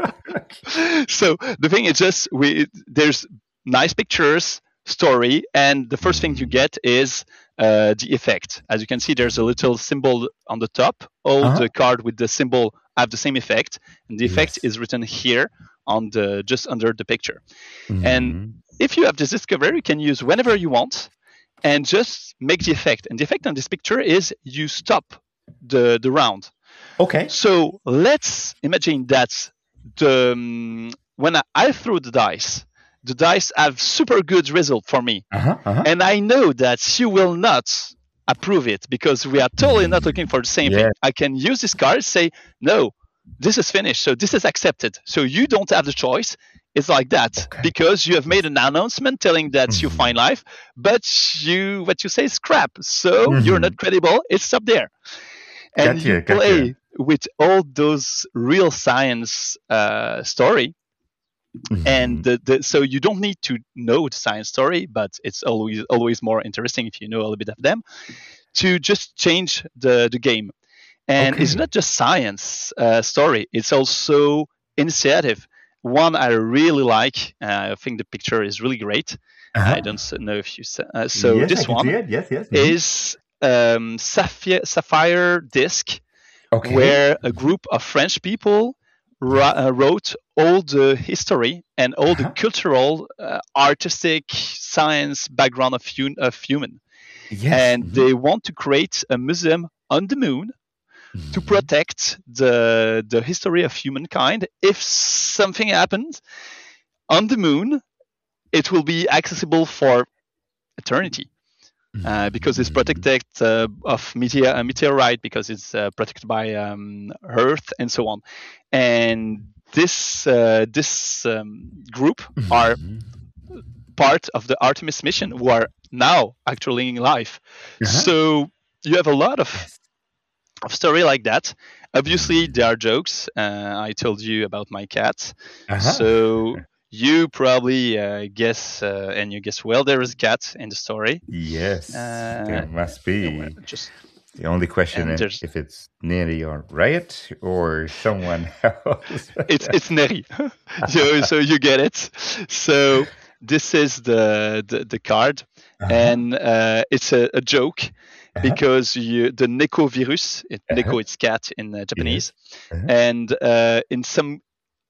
B: So the thing is, just we there's nice pictures, story, and the first thing you get is uh, the effect. As you can see, there's a little symbol on the top. All uh-huh. the card with the symbol have the same effect, and the effect yes. is written here on the just under the picture. Mm-hmm. And if you have this discovery, you can use whenever you want, and just make the effect. And the effect on this picture is you stop the the round.
C: Okay.
B: So let's imagine that the um, when I, I throw the dice. The dice have super good result for me. Uh-huh, uh-huh. And I know that you will not approve it because we are totally not looking for the same yeah. thing. I can use this card, say, no, this is finished. So this is accepted. So you don't have the choice. It's like that okay. because you have made an announcement telling that mm-hmm. you find life, but you what you say is crap. So mm-hmm. you're not credible. It's up there. And you, you play you. with all those real science uh, story. Mm-hmm. And the, the, so you don't need to know the science story, but it's always always more interesting if you know a little bit of them, to just change the, the game. And okay. it's not just science uh, story; it's also initiative. One I really like. Uh, I think the picture is really great. Uh-huh. I don't know if you saw. Uh, so
C: yes,
B: this
C: I can
B: one
C: see it. Yes, yes. Mm-hmm.
B: is um, sapphire, sapphire disc
C: Okay.
B: where a group of French people ra- uh, wrote all the history and all
C: Uh-huh.
B: the cultural, uh, artistic, science background of, hum- of human.
C: Yes.
B: And
C: Mhm.
B: they want to create a museum on the moon to
C: Mhm.
B: protect the the history of humankind. If something happens on the moon, it will be accessible for eternity. Uh, because it's
C: Mhm.
B: protected uh, of meteor, uh, meteorite, because it's uh, protected by um, Earth and so on. And this uh, this um, group are
C: Mhm.
B: part of the Artemis mission, who are now actually in life.
C: Uh-huh.
B: So you have a lot of
C: Yes.
B: of story like that. Obviously,
C: Mhm.
B: there are jokes. Uh, I told you about my cat,
C: Uh-huh.
B: so you probably uh, guess, uh, and you guess well. There is a cat in the story.
C: Yes,
B: Uh,
C: there must
B: well,
C: be.
B: just
C: The only question
B: and
C: is
B: there's
C: if it's Neri or Riot or someone else.
B: it's it's Neri. so so you get it. So this is the the, the card,
C: Uh-huh.
B: and uh, it's a, a joke
C: Uh-huh.
B: because you the Neko virus. It,
C: Uh-huh.
B: Neko, it's cat in uh, Japanese,
C: Yes. Uh-huh.
B: and uh, in some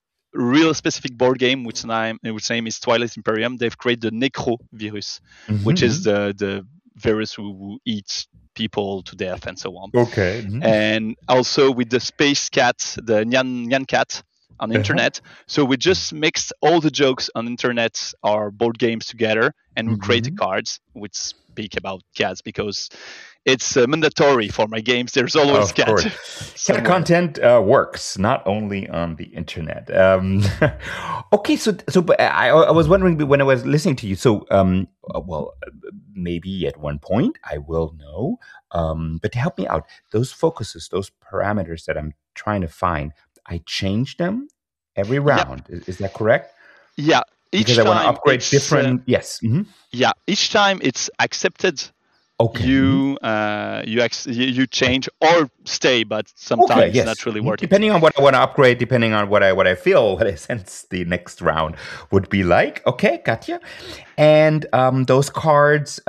B: real specific board game, which name which name is Twilight Imperium, they've created the Necro virus, which is
C: Mhm.
B: the the virus who, who eats people to death and so on.
C: Okay. Mhm.
B: And also with the space cat, the Nyan Nyan cat on the
C: Uh-huh.
B: internet. So we just mixed all the jokes on internet or board games together, and we created
C: Mhm.
B: cards which speak about cats, because it's uh, mandatory for my games. There's always
C: Of
B: cat
C: course. Cat
B: somewhere.
C: content uh, works not only on the internet. Um, okay, so so but I, I was wondering when I was listening to you. So, um, uh, well, maybe at one point I will know. Um, but to help me out, those focuses, those parameters that I'm trying to find, I change them every
B: Yep.
C: round. Is, is that correct?
B: Yeah. Each
C: Because I want to
B: time
C: upgrade
B: it's uh,
C: different. Yes. Mhm.
B: yeah. Each time it's accepted.
C: Okay. Mhm.
B: You uh you, ex- you you change or stay, but sometimes
C: Okay,
B: it's
C: yes.
B: not really
C: Mhm.
B: worth it.
C: Depending on what I want to upgrade, depending on what I what I feel, what I sense the next round would be like. Okay, gotcha. And um, those cards,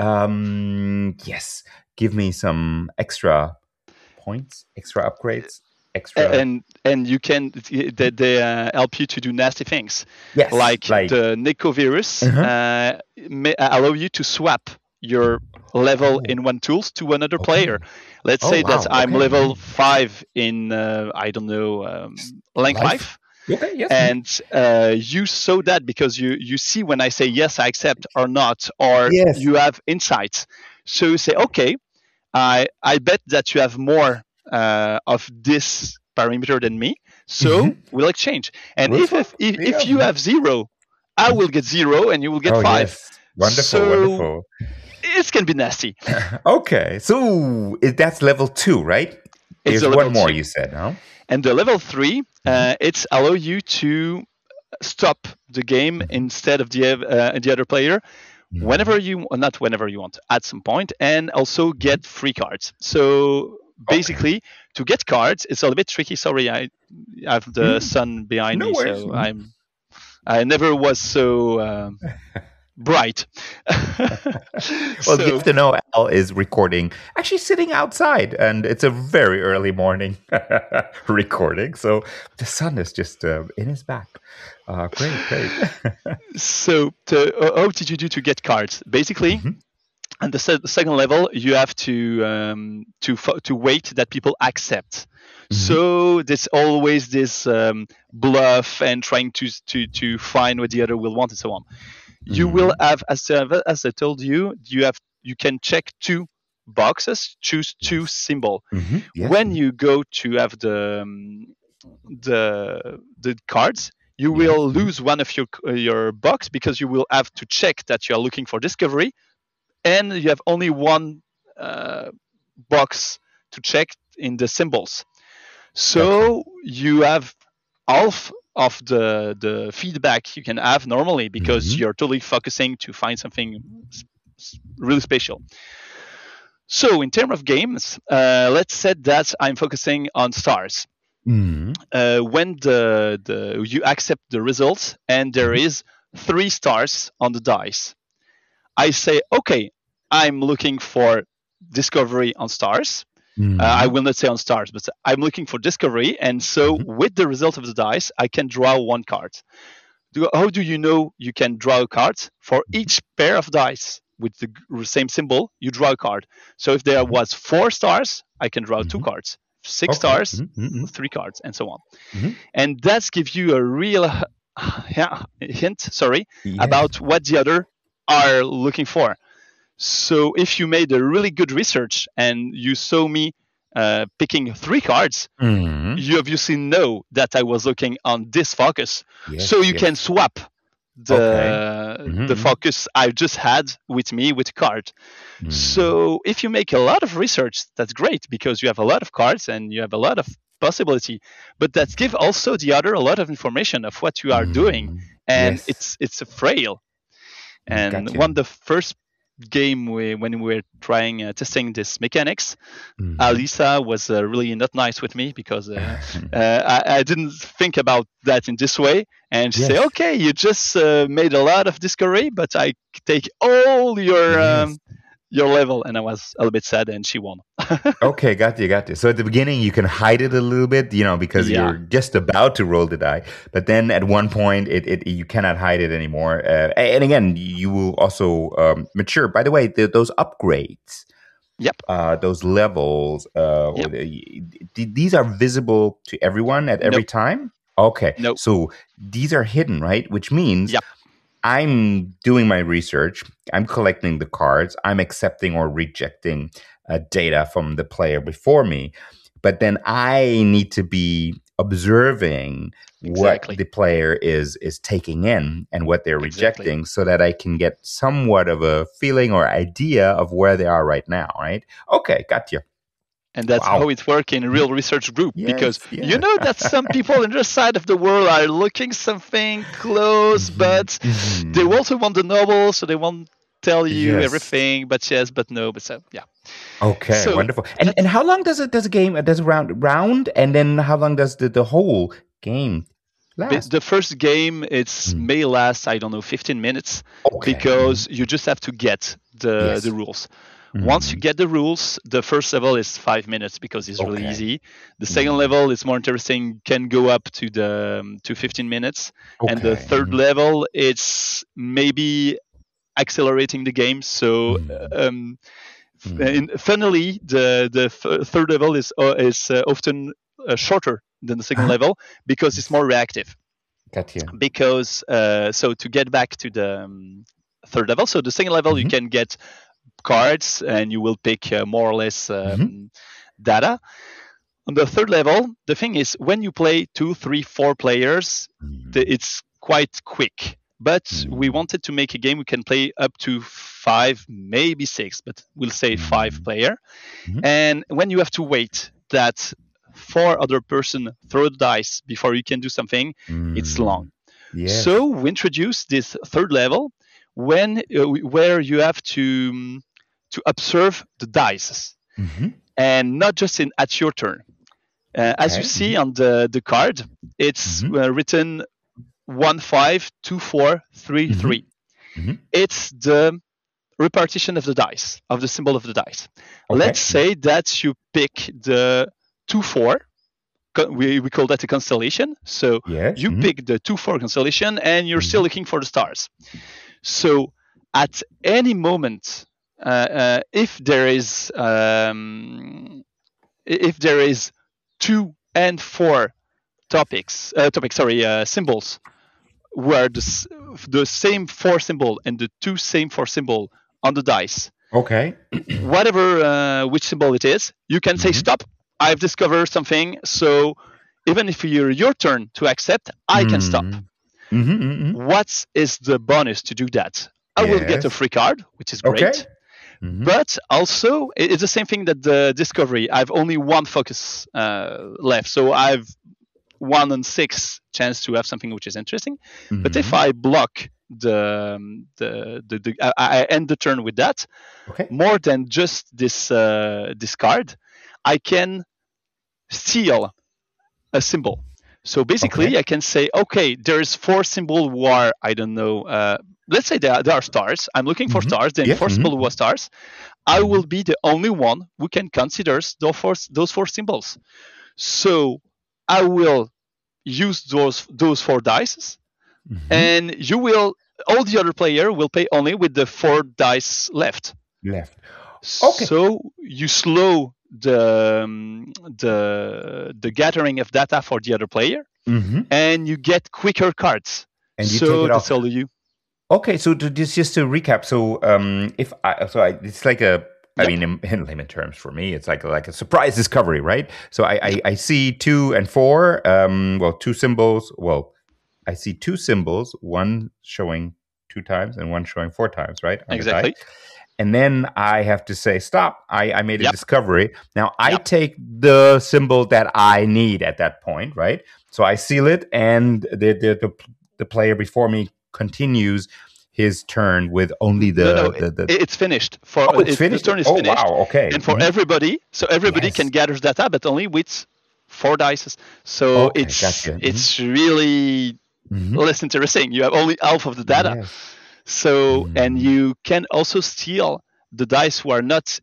C: um, yes, give me some extra points, extra upgrades, extra.
B: and and you can they, they uh, help you to do nasty things,
C: Yes,
B: like,
C: like-
B: the Neko virus
C: Uh-huh.
B: uh, may allow you to swap your level
C: Oh.
B: in one tools to another
C: Okay.
B: player. Let's
C: Oh,
B: say that
C: wow,
B: I'm
C: okay.
B: level
C: Mhm.
B: five in uh, I don't know, um, length
C: Life?
B: life.
C: Okay, yes.
B: And uh, you saw that because you you see when I say yes, I accept, or not, or
C: Yes.
B: you have insights. So you say, okay, I I bet that you have more uh, of this parameter than me, so
C: Mhm.
B: we'll exchange. And
C: We'll
B: if if,
C: swap.
B: if,
C: Yeah.
B: if you have zero, I will get zero, and you will get
C: Oh,
B: five.
C: yes. Wonderful,
B: So
C: wonderful.
B: it can be nasty.
C: Okay, so it, that's level two, right?
B: It's
C: There's
B: a
C: one
B: level
C: more,
B: two.
C: you said, huh?
B: And the level three, uh,
C: Mm-hmm.
B: it's allow you to stop the game
C: Mhm.
B: instead of the uh, the other player
C: Mhm.
B: whenever you not whenever you want, at some point, and also get free cards. So basically, to get cards, it's a little bit tricky. Sorry, I have the
C: Mm.
B: sun behind
C: No
B: me,
C: worries.
B: so
C: Mhm.
B: I'm I never was so um, bright.
C: Well, you
B: So
C: have to know Al is recording, actually sitting outside, and it's a very early morning recording. So the sun is just uh, in his back. Uh, great, great.
B: so to, uh, how did you do to get cards? Basically,
C: Mhm.
B: and the, se- the second level, you have to um, to fo- to wait that people accept.
C: Mhm.
B: So there's always this um, bluff and trying to to to find what the other will want and so on. You will
C: Mhm.
B: have, as uh, as I told you, you have you can check two boxes, choose two
C: Yes.
B: symbol.
C: Mhm. Yes.
B: When you go to have the um, the the cards, you
C: Yes.
B: will lose one of your uh, your box, because you will have to check that you are looking for discovery, and you have only one uh, box to check in the symbols. So you have half of the the feedback you can have normally, because
C: Mhm.
B: you're totally focusing to find something s- s- really special. So in terms of games, uh, let's say that I'm focusing on stars.
C: Mhm.
B: Uh, when the, the you accept the results and there
C: Mhm.
B: is three stars on the dice, I say, okay, I'm looking for discovery on stars. Mm-hmm. Uh, I will not say on stars, but I'm looking for discovery. And so mm-hmm. with the result of the dice, I can draw one card. Do, how do you know you can draw a card? For each pair of dice with the same symbol, you draw a card. So if there mm-hmm. was four stars, I can draw mm-hmm. two cards. Six okay. stars, mm-hmm. three cards, and so on. Mm-hmm. And that gives you a real uh, hint, sorry, yeah. about what the other are looking for. So if you made a really good research and you saw me uh, picking three cards, mm-hmm. you obviously know that I was looking on this focus. Yes, so you yes. can swap the okay. mm-hmm. the focus I just had with me with a card. Mm-hmm. So if you make a lot of research, that's great because you have a lot of cards and you have a lot of possibility. But that gives also the other a lot of information of what you are mm-hmm. doing, and yes. it's it's a frail. And gotcha. One of the first game we, when we were trying uh, testing this mechanics, mm-hmm. Alisa was uh, really not nice with me because uh, uh, I, I didn't think about that in this way, and she yes. said, "Okay, you just uh, made a lot of discovery, but I take all your yes. um, your level," and I was a little bit sad, and she won.
C: Okay, got you, got you. So at the beginning, you can hide it a little bit, you know, because yeah. you're just about to roll the die. But then at one point, it, it you cannot hide it anymore. Uh, and again, you will also um, mature. By the way, the, those upgrades,
B: yep,
C: uh, those levels, uh, yep. the, these are visible to everyone at every nope. time. Okay,
B: nope.
C: So these are hidden, right? Which means.
B: Yep.
C: I'm doing my research. I'm collecting the cards. I'm accepting or rejecting uh, data from the player before me. But then I need to be observing
B: exactly.
C: what the player is is taking in and what they're
B: exactly.
C: rejecting so that I can get somewhat of a feeling or idea of where they are right now, right? Okay, got you.
B: And that's wow. how it works in a real research group.
C: Yes,
B: because
C: yeah.
B: you know that some people on the side of the world are looking something close, mm-hmm. but mm-hmm. they also want the novel, so they won't tell you
C: yes.
B: everything. But yes, but no, but so yeah.
C: Okay,
B: so,
C: wonderful. And and how long does it does a game does a round round, and then how long does the, the whole game last?
B: The first game it's mm. may last I don't know fifteen minutes
C: okay.
B: because mm. you just have to get the
C: yes.
B: the rules.
C: Mm-hmm.
B: Once you get the rules, the first level is five minutes because it's
C: okay.
B: really easy. The second
C: mm-hmm.
B: level is more interesting, can go up to the um, to fifteen minutes,
C: okay.
B: and the third mm-hmm. level it's maybe accelerating the game. So, mm-hmm. um, mm-hmm. in, funnily, the the f- third level is uh, is uh, often uh, shorter than the second level because it's more reactive.
C: Gotcha.
B: Because uh, so to get back to the um, third level, so the second level mm-hmm. you can get cards and you will pick uh, more or less um, mm-hmm. data. On the third level, the thing is when you play two, three, four players, mm-hmm. the, it's quite quick. But mm-hmm. we wanted to make a game we can play up to five, maybe six, but we'll say mm-hmm. five player. Mm-hmm. And when you have to wait that four other person throw the dice before you can do something, mm-hmm. it's long.
C: Yes.
B: So we introduced this third level when uh, where you have to to observe the dice
C: mm-hmm.
B: and not just in at your turn. Uh, okay. As you see on the, the card, it's mm-hmm. uh, written one five two four three
C: mm-hmm.
B: three.
C: Mm-hmm.
B: It's the repartition of the dice of the symbol of the dice.
C: Okay.
B: Let's say that you pick the two four. We we call that a constellation. So
C: yes.
B: you
C: mm-hmm.
B: pick the two four constellation, and you're
C: mm-hmm.
B: still looking for the stars. So at any moment, uh, uh, if there is um, if there is two and four topics, uh, topics, sorry, uh, symbols, where the the same four symbol and the two same four symbol on the dice,
C: okay,
B: whatever uh, which symbol it is, you can say mm-hmm. stop. I've discovered something. So even if you're your turn to accept, I
C: mm-hmm.
B: can stop.
C: Mm-hmm, mm-hmm.
B: What is the bonus to do that? I
C: yes.
B: will get a free card, which is great.
C: Okay. Mm-hmm.
B: But also, it's the same thing that the Discovery. I've only one focus uh, left. So I've one on six chance to have something which is interesting. Mm-hmm. But if I block the, um, the, the, the I, I end the turn with that,
C: okay.
B: more than just this, uh, this card, I can steal a symbol. So basically,
C: okay.
B: I can say, okay, there's four symbol who are, I don't know, uh, let's say there are, there are stars. I'm looking for
C: mm-hmm.
B: stars. Then
C: yeah.
B: four
C: mm-hmm.
B: symbol who are stars. I will be the only one who can consider those four, those four symbols. So I will use those those four dice, mm-hmm. and you will all the other player will play only with the four dice left.
C: Left. Okay.
B: So you slow the um, the the gathering of data for the other player, mm-hmm. and you get quicker cards.
C: And you
B: so
C: take it
B: that's
C: off.
B: all you.
C: Okay, so to, just just to recap, so um, if I so I, it's like a. I yep. mean, in, in layman terms, for me, it's like like a surprise discovery, right? So I, I, I see two and four, um, well, two symbols. Well, I see two symbols, one showing two times and one showing four times, right?
B: Exactly.
C: And then I have to say, stop, I, I made a
B: yep.
C: discovery. Now, I
B: yep.
C: take the symbol that I need at that point, right? So I seal it, and the the, the, the player before me continues his turn with only the...
B: No, no,
C: the, the...
B: it's finished. For,
C: oh, it's
B: it,
C: finished?
B: The turn is
C: oh,
B: finished.
C: wow, okay.
B: And for
C: mm-hmm.
B: everybody, so everybody
C: yes.
B: can gather data, but only with four dice. So
C: okay,
B: it's
C: gotcha. mm-hmm.
B: it's really mm-hmm. less interesting. You have only half of the data.
C: Yes.
B: So,
C: mm-hmm.
B: and you can also steal the dice who are not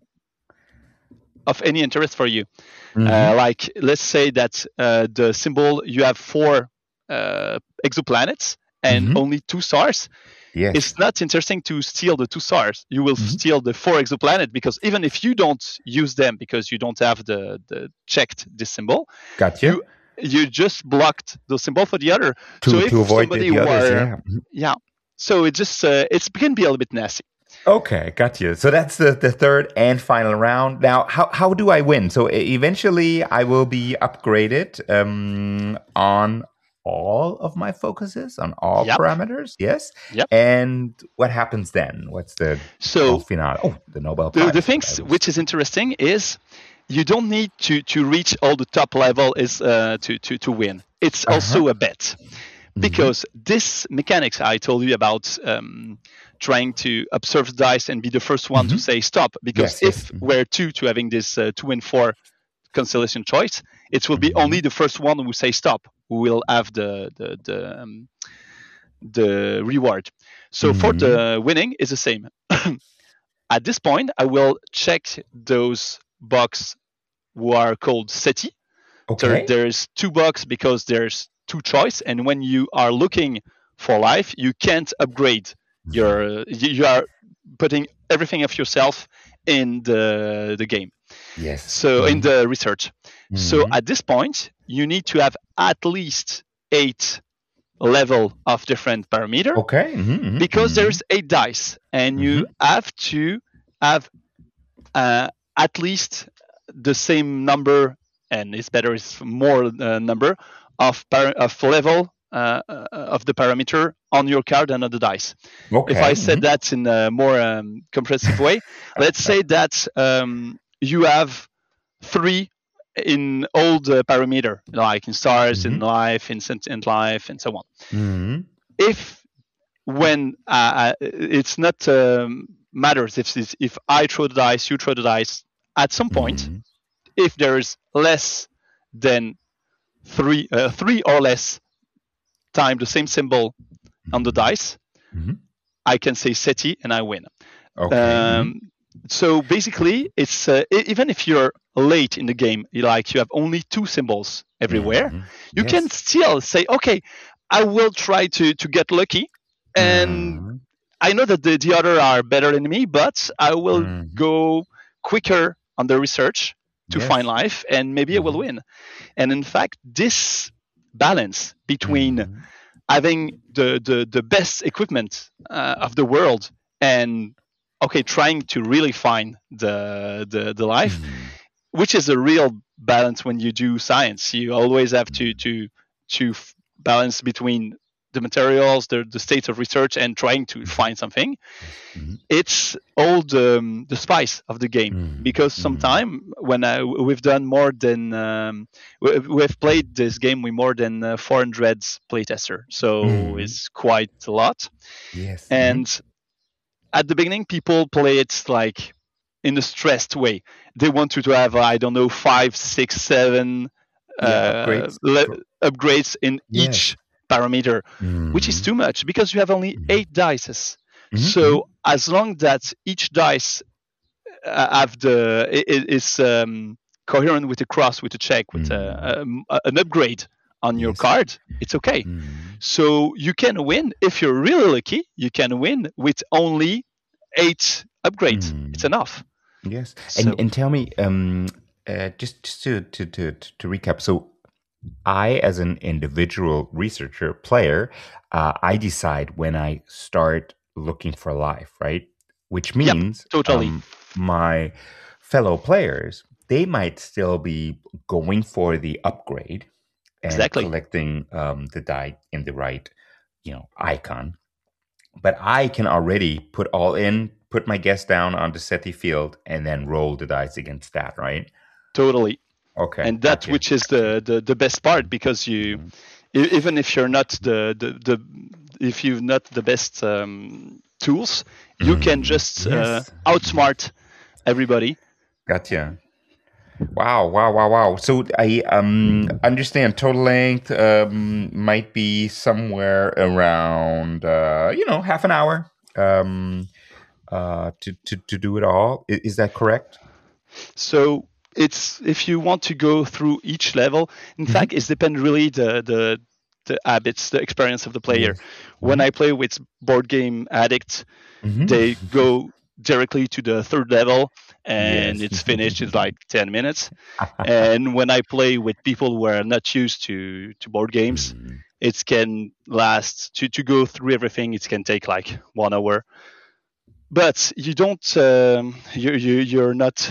B: of any interest for you. Mm-hmm. Uh, like, let's say that uh, the symbol, you have four uh, exoplanets and mm-hmm. only two stars.
C: Yes.
B: It's not interesting to steal the two stars. You will mm-hmm. steal the four exoplanet, because even if you don't use them because you don't have the, the checked this symbol,
C: gotcha.
B: you you just blocked the symbol for the other.
C: To,
B: so
C: to
B: if
C: avoid
B: somebody
C: the
B: were,
C: others, yeah.
B: yeah. So it just uh, it can be a little bit nasty.
C: Okay, got you. So that's the, the third and final round. Now, how how do I win? So eventually, I will be upgraded um, on all of my focuses, on all
B: yep.
C: parameters. Yes.
B: Yep.
C: And what happens then? What's the
B: so
C: finale? Oh, the Nobel
B: the,
C: Prize.
B: The things which is interesting is you don't need to to reach all the top level is uh, to to to win. It's uh-huh. also a bet, because mm-hmm. this mechanics I told you about. Um, trying to observe the dice and be the first one mm-hmm. to say stop, because
C: yes,
B: if
C: yes.
B: we're two to having this uh, two and four constellation choice, it will be mm-hmm. only the first one who say stop who will have the the the, um, the reward. So mm-hmm. for the winning is the same. At this point, I will check those box who are called SETI.
C: Okay.
B: So there's two box because there's two choice, and when you are looking for life, you can't upgrade. You're you are putting everything of yourself in the the game.
C: Yes.
B: So mm-hmm. in the research. Mm-hmm. So at this point, you need to have at least eight level of different parameter.
C: Okay. Mm-hmm.
B: Because
C: mm-hmm.
B: there's eight dice, and mm-hmm. you have to have uh, at least the same number, and it's better it's more uh, number of par- of level. Uh, uh, of the parameter on your card and on the dice.
C: Okay.
B: If I said
C: mm-hmm.
B: that in a more um, comprehensive way, let's say that um, you have three in all the parameter, like in stars, mm-hmm. in life, in sentient life, and so on.
C: Mm-hmm.
B: If when uh, it's not um, matters if it's, if I throw the dice, you throw the dice, at some point, mm-hmm. if there is less than three, uh, three or less time the same symbol on the dice, mm-hmm. I can say SETI and I win.
C: Okay.
B: Um, mm-hmm. So basically, it's uh, even if you're late in the game, like you have only two symbols everywhere, mm-hmm. you
C: yes.
B: can still say, okay, I will try to, to get lucky, and mm-hmm. I know that the, the other are better than me, but I will mm-hmm. go quicker on the research to yes. find life, and maybe mm-hmm. I will win. And in fact, this balance between mm-hmm. having the, the, the best equipment uh, of the world and okay trying to really find the the, the life, mm-hmm. which is a real balance when you do science. You always have to to to balance between the materials, the the state of research, and trying to find something. Mm-hmm. It's all the, um, the spice of the game, mm-hmm. because sometimes when I, we've done more than um, we, we've played this game with more than uh, four hundred playtester, so mm-hmm. it's quite a lot.
C: Yes,
B: and
C: mm-hmm.
B: at the beginning, people play it like in a stressed way. They want you to have I don't know five, six, seven
C: yeah,
B: uh,
C: upgrades.
B: Le- upgrades in
C: yes.
B: each parameter, mm-hmm. which is too much because you have only mm-hmm. eight dices. Mm-hmm. So as long that each dice have the it is um, coherent with a cross, with a check, with mm. a, a, an upgrade on yes. your card, it's okay. Mm. So you can win if you're really lucky. You can win with only eight upgrades. Mm. It's enough.
C: Yes, so, and and tell me, um, uh, just just to, to to to recap. So, I, as an individual researcher player, uh, I decide when I start looking for life, right? Which means
B: yep, totally.
C: Um, my fellow players, they might still be going for the upgrade and
B: exactly.
C: collecting um, the die in the right, you know, icon. But I can already put all in, put my guess down on the SETI field, and then roll the dice against that, right?
B: Totally.
C: Okay.
B: And that okay. which is the, the, the best part, because you, mm-hmm. even if you're not the, the, the if you've not the best um, tools, you mm-hmm. can just yes. uh, outsmart everybody.
C: Gotcha. Wow, wow, wow, wow. So I um, understand total length um, might be somewhere around, uh, you know, half an hour um, uh, to, to, to do it all. Is, is that correct?
B: So it's, if you want to go through each level, in mm-hmm. fact, it depends really the, the, the habits, the experience of the player. Yes. When mm-hmm. I play with Board Game Addicts, mm-hmm. they go directly to the third level and yes. it's finished in like ten minutes. And when I play with people who are not used to, to board games, mm. it can last, to, to go through everything, it can take like one hour. But you don't, um, you, you, you're not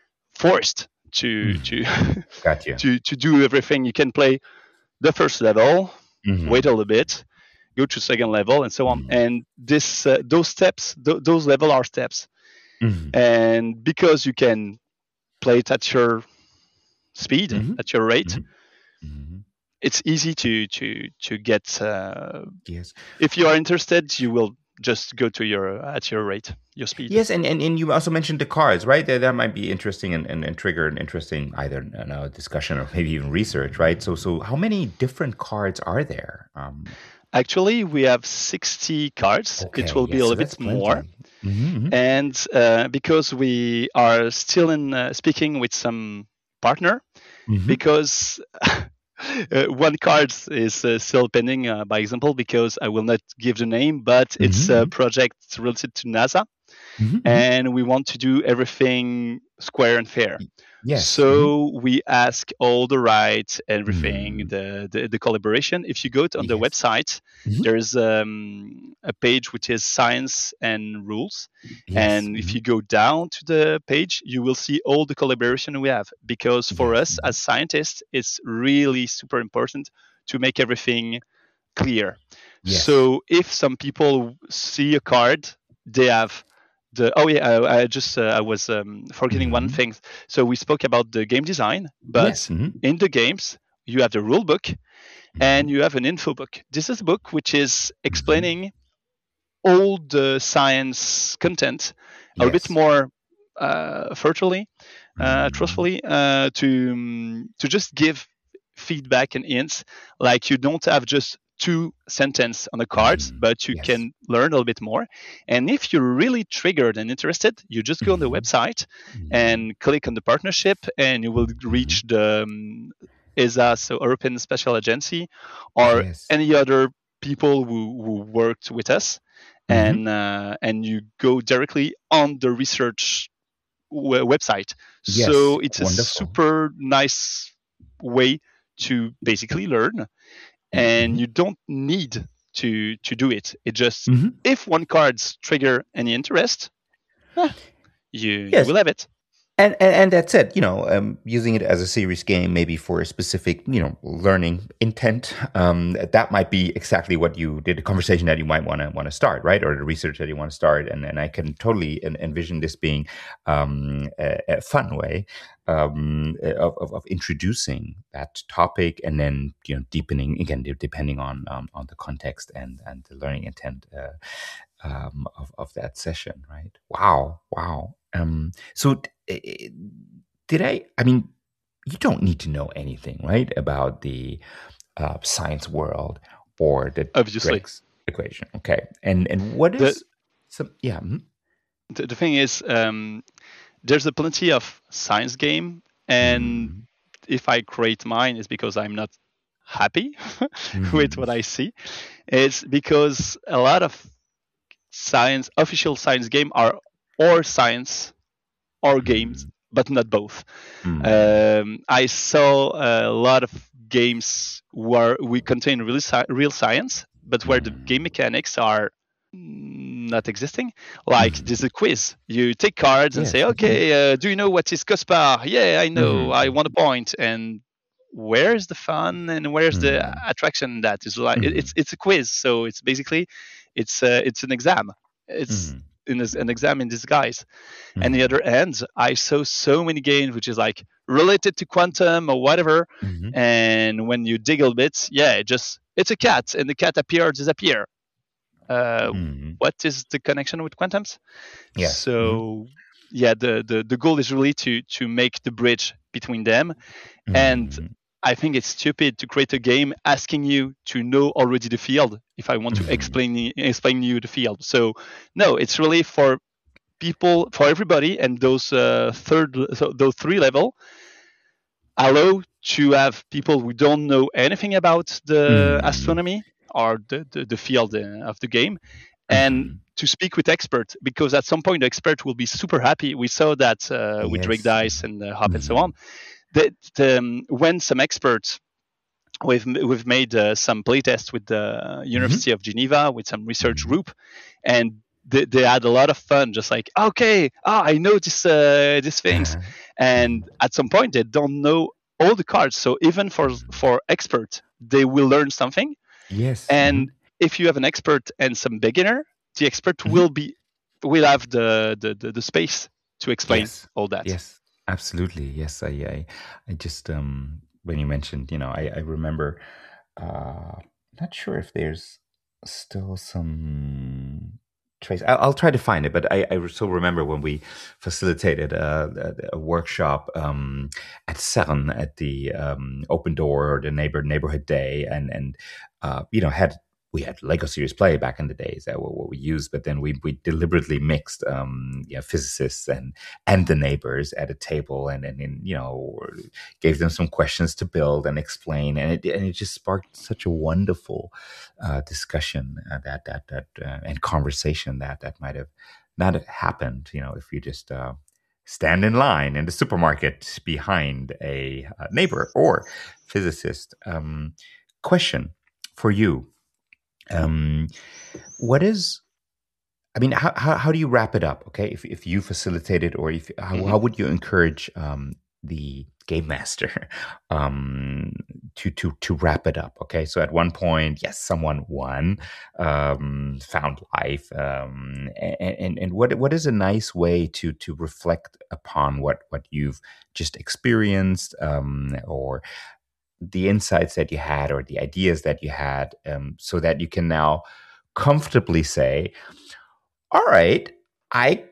B: forced to, mm. to,
C: gotcha.
B: to, to do everything. You can play the first level, mm-hmm. wait a little bit, go to second level, and so on. Mm-hmm. And this, uh, those steps, th- those level are steps. Mm-hmm. And because you can play it at your speed, mm-hmm. at your rate, mm-hmm. it's easy to to to get. Uh,
C: yes.
B: If you are interested, you will just go to your at your rate, your speed.
C: Yes, and, and, and you also mentioned the cards, right? That, that might be interesting and, and, and trigger an interesting either you know, discussion or maybe even research, right? So so how many different cards are there? Um,
B: Actually, we have sixty cards.
C: Okay,
B: it will
C: yes,
B: be a little
C: so
B: bit
C: plenty.
B: more.
C: Mm-hmm.
B: And uh, because we are still in uh, speaking with some partner, mm-hmm. because uh, one card is uh, still pending, uh, by example, because I will not give the name, but mm-hmm. it's a project related to NASA, mm-hmm. and we want to do everything square and fair.
C: Yes.
B: So mm-hmm. we ask all the rights, everything, mm-hmm. the, the the collaboration. If you go to, on the yes. website, mm-hmm. there's um, a page which is science and rules. Yes. And mm-hmm. if you go down to the page, you will see all the collaboration we have. Because for yes. us as scientists, it's really super important to make everything clear. Yes. So if some people see a card, they have The, oh yeah, I, I just uh, I was um, forgetting mm-hmm. one thing. So we spoke about the game design, but
C: yes. mm-hmm.
B: in the games you have the rule book mm-hmm. and you have an info book. This is a book which is explaining mm-hmm. all the science content yes. a bit more uh, virtually, uh, mm-hmm. truthfully, uh, to um, to just give feedback and hints. Like you don't have just two sentences on the cards, mm, but you yes. can learn a little bit more. And if you're really triggered and interested, you just go mm-hmm. on the website mm-hmm. and click on the partnership, and you will reach mm-hmm. the um, E S A, so European Special Agency, or yes. any other people who, who worked with us, mm-hmm. and uh, and you go directly on the research w- website.
C: Yes.
B: So it's
C: Wonderful.
B: a super nice way to basically learn. And you don't need to to do it. It just mm-hmm. if one card's trigger any interest, eh, you, yes. you will have it.
C: And, and and that's it. You know, um, using it as a serious game, maybe for a specific, you know, learning intent. Um, that might be exactly what you did. The conversation that you might want to want to start, right, or the research that you want to start. And and I can totally envision this being um, a, a fun way um, of, of of introducing that topic, and then you know deepening again, depending on um, on the context and and the learning intent uh, um, of of that session, right? Wow, wow. Um, so did I, I mean, you don't need to know anything, right, about the uh, science world or the Drake's equation. Okay. And and what is,
B: the,
C: some, yeah. Mm-hmm.
B: The, the thing is, um, there's a plenty of science game, and
C: Mm.
B: if I create mine, it's because I'm not happy
C: Mm.
B: with what I see. It's because a lot of science, official science game are or science or games,
C: Mm.
B: but not both.
C: Mm.
B: Um, I saw a lot of games where we contain real, sci- real science, but where the game mechanics are not existing. Like
C: Mhm.
B: there's a quiz. You take cards and
C: Yes.
B: say, okay, uh, do you know what is Cospar? Yeah, I know.
C: Mhm.
B: I want a point. And where's the fun and where's the
C: Mhm.
B: attraction in that? Is like it-
C: Mhm.
B: it's it's a quiz, so it's basically it's uh, it's an exam. It's
C: Mhm.
B: in this, an exam in disguise. And the
C: Mhm.
B: other end, I saw so many games which is like related to quantum or whatever.
C: Mhm.
B: And when you dig a bit, yeah, it just it's a cat, and the cat appear disappear. Uh,
C: Mhm.
B: what is the connection with quantums?
C: Yes. Mhm.
B: So yeah, the, the the goal is really to to make the bridge between them. And
C: Mhm.
B: I think it's stupid to create a game asking you to know already the field if I want to
C: Mhm.
B: explain explain you the field. So no, it's really for people, for everybody, and those uh, third, so those three level allow to have people who don't know anything about the
C: Mhm.
B: astronomy or the, the, the field uh, of the game, and
C: Mhm.
B: to speak with expert, because at some point the expert will be super happy. We saw that uh, with Drake
C: Yes.
B: Dice and uh, Hop and so on.
C: Mhm.
B: That um, when some experts, we've we've made uh, some playtests with the
C: Mhm.
B: University of Geneva with some research
C: Mhm.
B: group, and they, they had a lot of fun. Just like, okay, ah, I know this uh, these things,
C: Uh-huh.
B: and
C: Mhm.
B: at some point they don't know all the cards. So even for for expert, they will learn something.
C: Yes.
B: And
C: Mhm.
B: if you have an expert and some beginner, the expert
C: Mhm.
B: will be will have the the, the, the space to explain
C: Yes.
B: all that.
C: Yes. Absolutely. Yes. I. I. I just um when you mentioned, you know, I. I remember. Uh, not sure if there's still some trace. I'll, I'll try to find it, but I, I still remember when we facilitated a, a, a workshop um, at CERN at the um, Open Door or the neighbor neighborhood day, and and uh, you know had we had Lego Serious Play back in the days that were what we used, but then we we deliberately mixed um, you know, physicists and and the neighbors at a table, and and, and you know gave them some questions to build and explain, and it and it just sparked such a wonderful uh, discussion uh, that that that uh, and conversation that that might have not happened, you know, if you just uh, stand in line in the supermarket behind a, uh neighbor or physicist. Um, question for you: um, what is I mean, how, how how do you wrap it up? Okay, if if you facilitate it, or if how,
B: Mm-hmm.
C: how would you encourage um, the game master um, to to to wrap it up? Okay, so at one point, yes, someone won, um, found life, um, and, and and what what is a nice way to to reflect upon what what you've just experienced, um, or the insights that you had, or the ideas that you had, um, so that you can now comfortably say, all right, I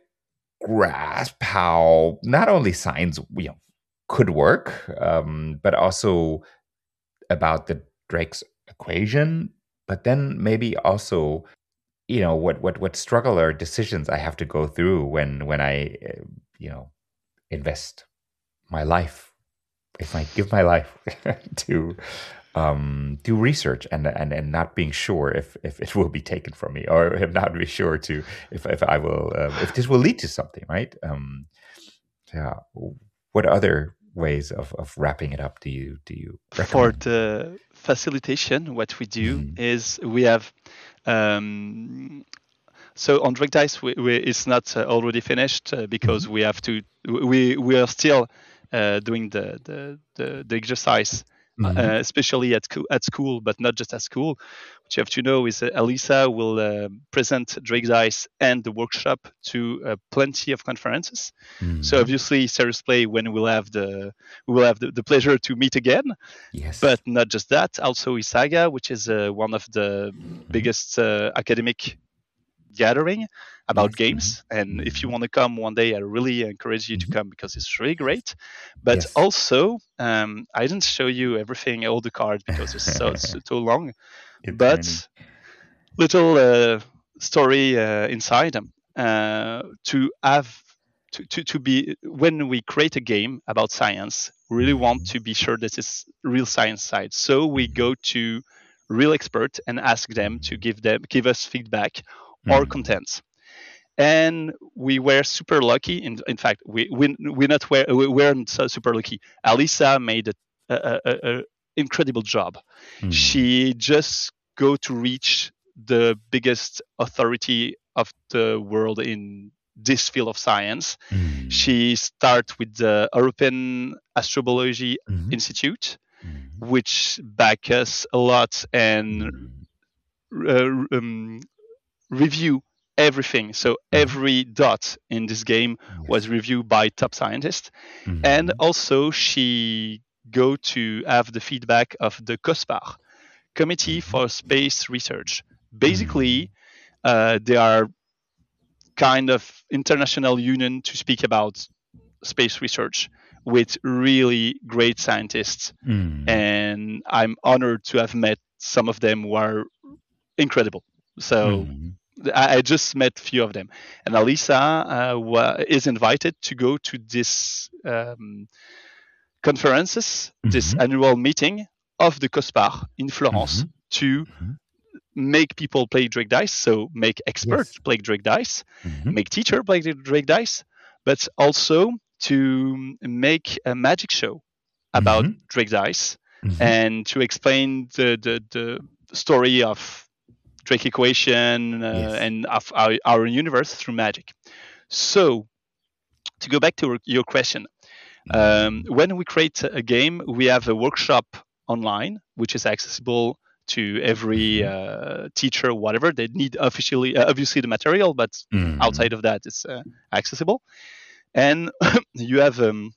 C: grasp how not only science, you know, could work, um, but also about the Drake's equation, but then maybe also, you know, what what what struggle or decisions I have to go through when when I, uh, you know, invest my life, if I give my life to um, do research, and, and and not being sure if if it will be taken from me, or if not be sure to if if I will um, if this will lead to something, right? Um, yeah. What other ways of, of wrapping it up do you do you
B: For
C: recommend?
B: the facilitation, what we do
C: Mm-hmm.
B: is we have um, so on Drake Dice, we, we, it's not uh, already finished uh,
C: Mm-hmm.
B: because we have to. We we are still uh, doing the the the, the exercise, uh,
C: Mm-hmm.
B: especially at co- at school, but not just at school. What you have to know is that Elisa will uh, present Drake Dice and the workshop to uh, plenty of conferences. So
C: Mm-hmm.
B: obviously, Serious Play, when we'll have the we will have the, the pleasure to meet again, but
C: Yes.
B: not just that. Also, Isaga, which is uh, one of the
C: Mm-hmm.
B: biggest uh, academic gathering about
C: Yes. Mm-hmm.
B: games. And if you
C: Mm-hmm.
B: want to come one day, I really encourage you to
C: Mm-hmm.
B: come because it's really great. But
C: Yes.
B: also, um, I didn't show you everything, all the cards, because it's so, so too long.
C: It's many.
B: But little uh, story uh, inside them uh, to have. to, to, to be when we create a game about science, we really want to be sure this is real science side. So we go to real experts and ask them to give them give us feedback or
C: Mm.
B: contents. And we were super lucky. In, in fact, we we we not were we weren't so super lucky. Alisa made a, a, a, a incredible job.
C: Mm.
B: She just go to reach the biggest authority of the world in this field of science.
C: Mm.
B: She starts with the European Astrobiology
C: Mhm.
B: Institute,
C: Mhm.
B: which back us a lot and
C: Mm.
B: uh, um, review everything. So every dot in this game was
C: Yes.
B: reviewed by top scientists.
C: Mhm.
B: And also she go to have the feedback of the COSPAR, Committee for Space Research. Basically, uh, they are kind of international union to speak about space research with really great scientists.
C: Mm.
B: And I'm honored to have met some of them who are incredible. So
C: Mhm.
B: I I just met a few of them. And Alisa uh, wa- is invited to go to this um, conferences, this
C: Mhm.
B: annual meeting of the COSPAR in Florence
C: Mhm.
B: to
C: Mhm.
B: make people play Drake Dice, so make experts
C: Yes.
B: play Drake Dice,
C: Mhm.
B: make teacher play the Drake Dice, but also to make a magic show about
C: Mhm.
B: Drake Dice
C: Mhm.
B: and to explain the, the, the story of Drake equation uh,
C: Yes.
B: and of our, our universe through magic. So to go back to your question, um, when we create a game, we have a workshop online, which is accessible to every uh, teacher, whatever they need. Officially, uh, obviously, the material, but
C: Mhm.
B: outside of that, it's uh, accessible. And you have um,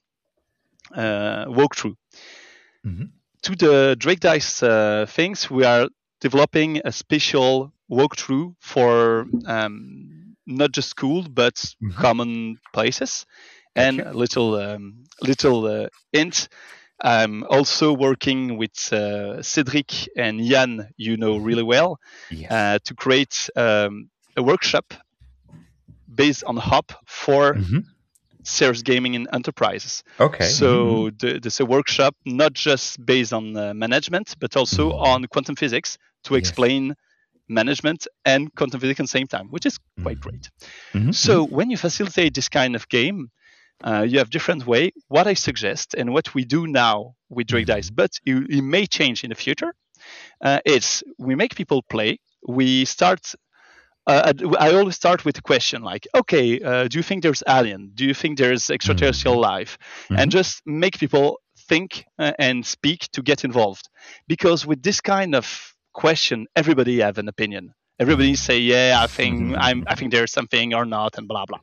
B: uh, walkthrough
C: Mhm.
B: to the Drake Dice uh, things. We are developing a special walkthrough for um, not just school, but
C: Mhm.
B: common places. And
C: Gotcha.
B: a little um, little uh, hint. I'm also working with uh, Cedric and Jan, you know really well,
C: Yes.
B: uh, to create um, a workshop based on Hop for
C: Mhm.
B: Serious Gaming and Enterprises.
C: Okay.
B: So
C: Mhm.
B: the, this a workshop not just based on uh, management, but also
C: Mhm.
B: on quantum physics to
C: Yes.
B: explain management and quantum physics at the same time, which is quite
C: Mhm.
B: great.
C: Mhm.
B: So when you facilitate this kind of game, uh, you have different way. What I suggest and what we do now with Drake Dice,
C: Mhm.
B: but it, it may change in the future, uh, is we make people play. We start. Uh, I always start with a question like, okay, uh, do you think there's alien? Do you think there's extraterrestrial
C: Mhm.
B: life? And
C: Mhm.
B: just make people think uh, and speak to get involved. Because with this kind of question, everybody have an opinion. Everybody say, yeah, I think I'm, I think there's something or not, and blah blah.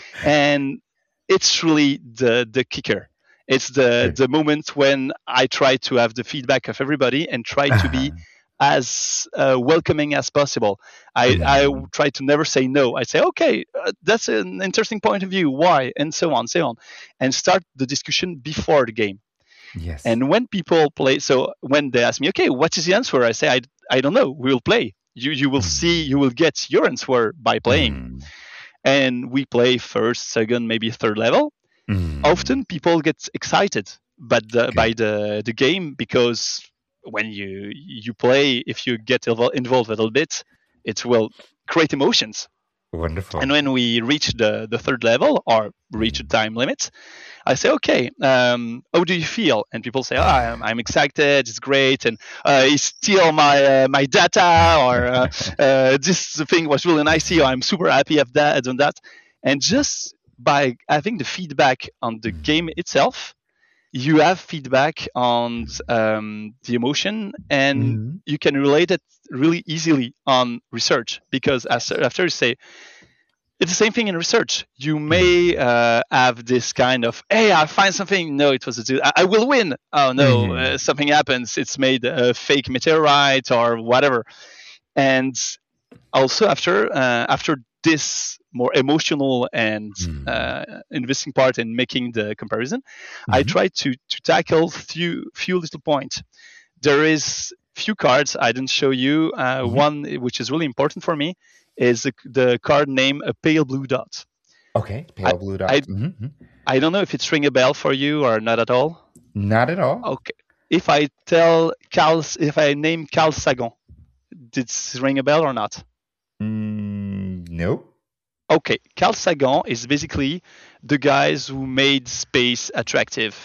B: And it's really the the kicker. It's the
C: Good.
B: the moment when I try to have the feedback of everybody and try to be
C: Uh-huh.
B: as uh, welcoming as possible. I, I
C: Mhm.
B: try to never say no. I say, okay, uh, that's an interesting point of view. Why? And so on, so on, and start the discussion before the game.
C: Yes.
B: And when people play, so when they ask me, okay, what is the answer? I say, I, I don't know. We will play. You you will see. You will get your answer by playing.
C: Mhm.
B: And we play first, second, maybe third level.
C: Mhm.
B: Often people get excited but the, by
C: Good.
B: the the game because when you you play, if you get invo- involved a little bit, it will create emotions.
C: Wonderful.
B: And when we reach the the third level or reach a time limit, I say, okay, um, how do you feel? And people say, oh, I'm, I'm excited, it's great, and uh, he steal my uh, my data, or uh, uh, this thing was really nice, or I'm super happy of that and that. And just by having the feedback on the game itself, you have feedback on um, the emotion, and
C: Mhm.
B: you can relate it really easily on research because as, after you say, it's the same thing in research. You may uh, have this kind of, hey, I find something. No, it was a, I, I will win. Oh no, uh,
C: Mhm.
B: something happens. It's made a fake meteorite or whatever. And also after uh, after this more emotional and
C: Mhm.
B: uh, investing part in making the comparison, I
C: Mhm.
B: try to to tackle few few little points. There is few cards I didn't show you. Uh,
C: Mhm.
B: one which is really important for me is the, the card name a pale blue dot.
C: Okay, pale
B: I,
C: blue dots.
B: I,
C: mm-hmm.
B: I don't know if it's ring a bell for you or not at all.
C: Not at all.
B: Okay. If I tell Carl, if I name Carl Sagan, did it ring a bell or not?
C: Mm, nope.
B: Okay, Carl Sagan is basically the guys who made space attractive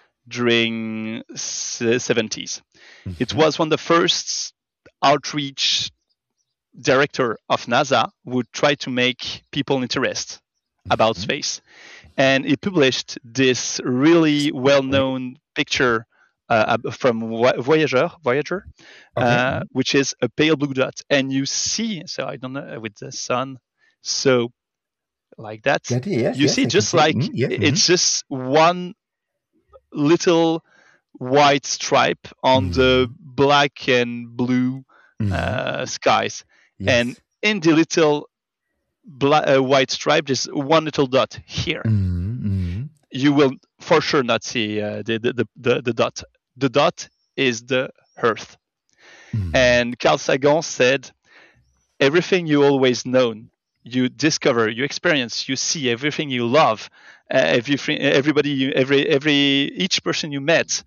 B: during the seventies. Mm-hmm. It was one of the first outreach director of NASA who would try to make people interested about mm-hmm. space. And he published this really well-known picture uh, from Voyager, Voyager, okay. uh, which is a pale blue dot. And you see, so I don't know, with the sun, so like that,
C: that yes,
B: you
C: yes,
B: see
C: I
B: just
C: see.
B: like
C: mm, yeah,
B: it's
C: mm-hmm.
B: just one little white stripe on mm-hmm. the black and blue mm-hmm. uh, skies. Yes. And in the little black, uh, white stripe, there's one little dot here.
C: Mm-hmm.
B: You will for sure not see uh, the, the, the, the dot. The dot is the Earth. Mm-hmm. And Carl Sagan said, everything you always known, you discover, you experience, you see, everything you love, uh, everything, everybody, you, every, every, each person you met,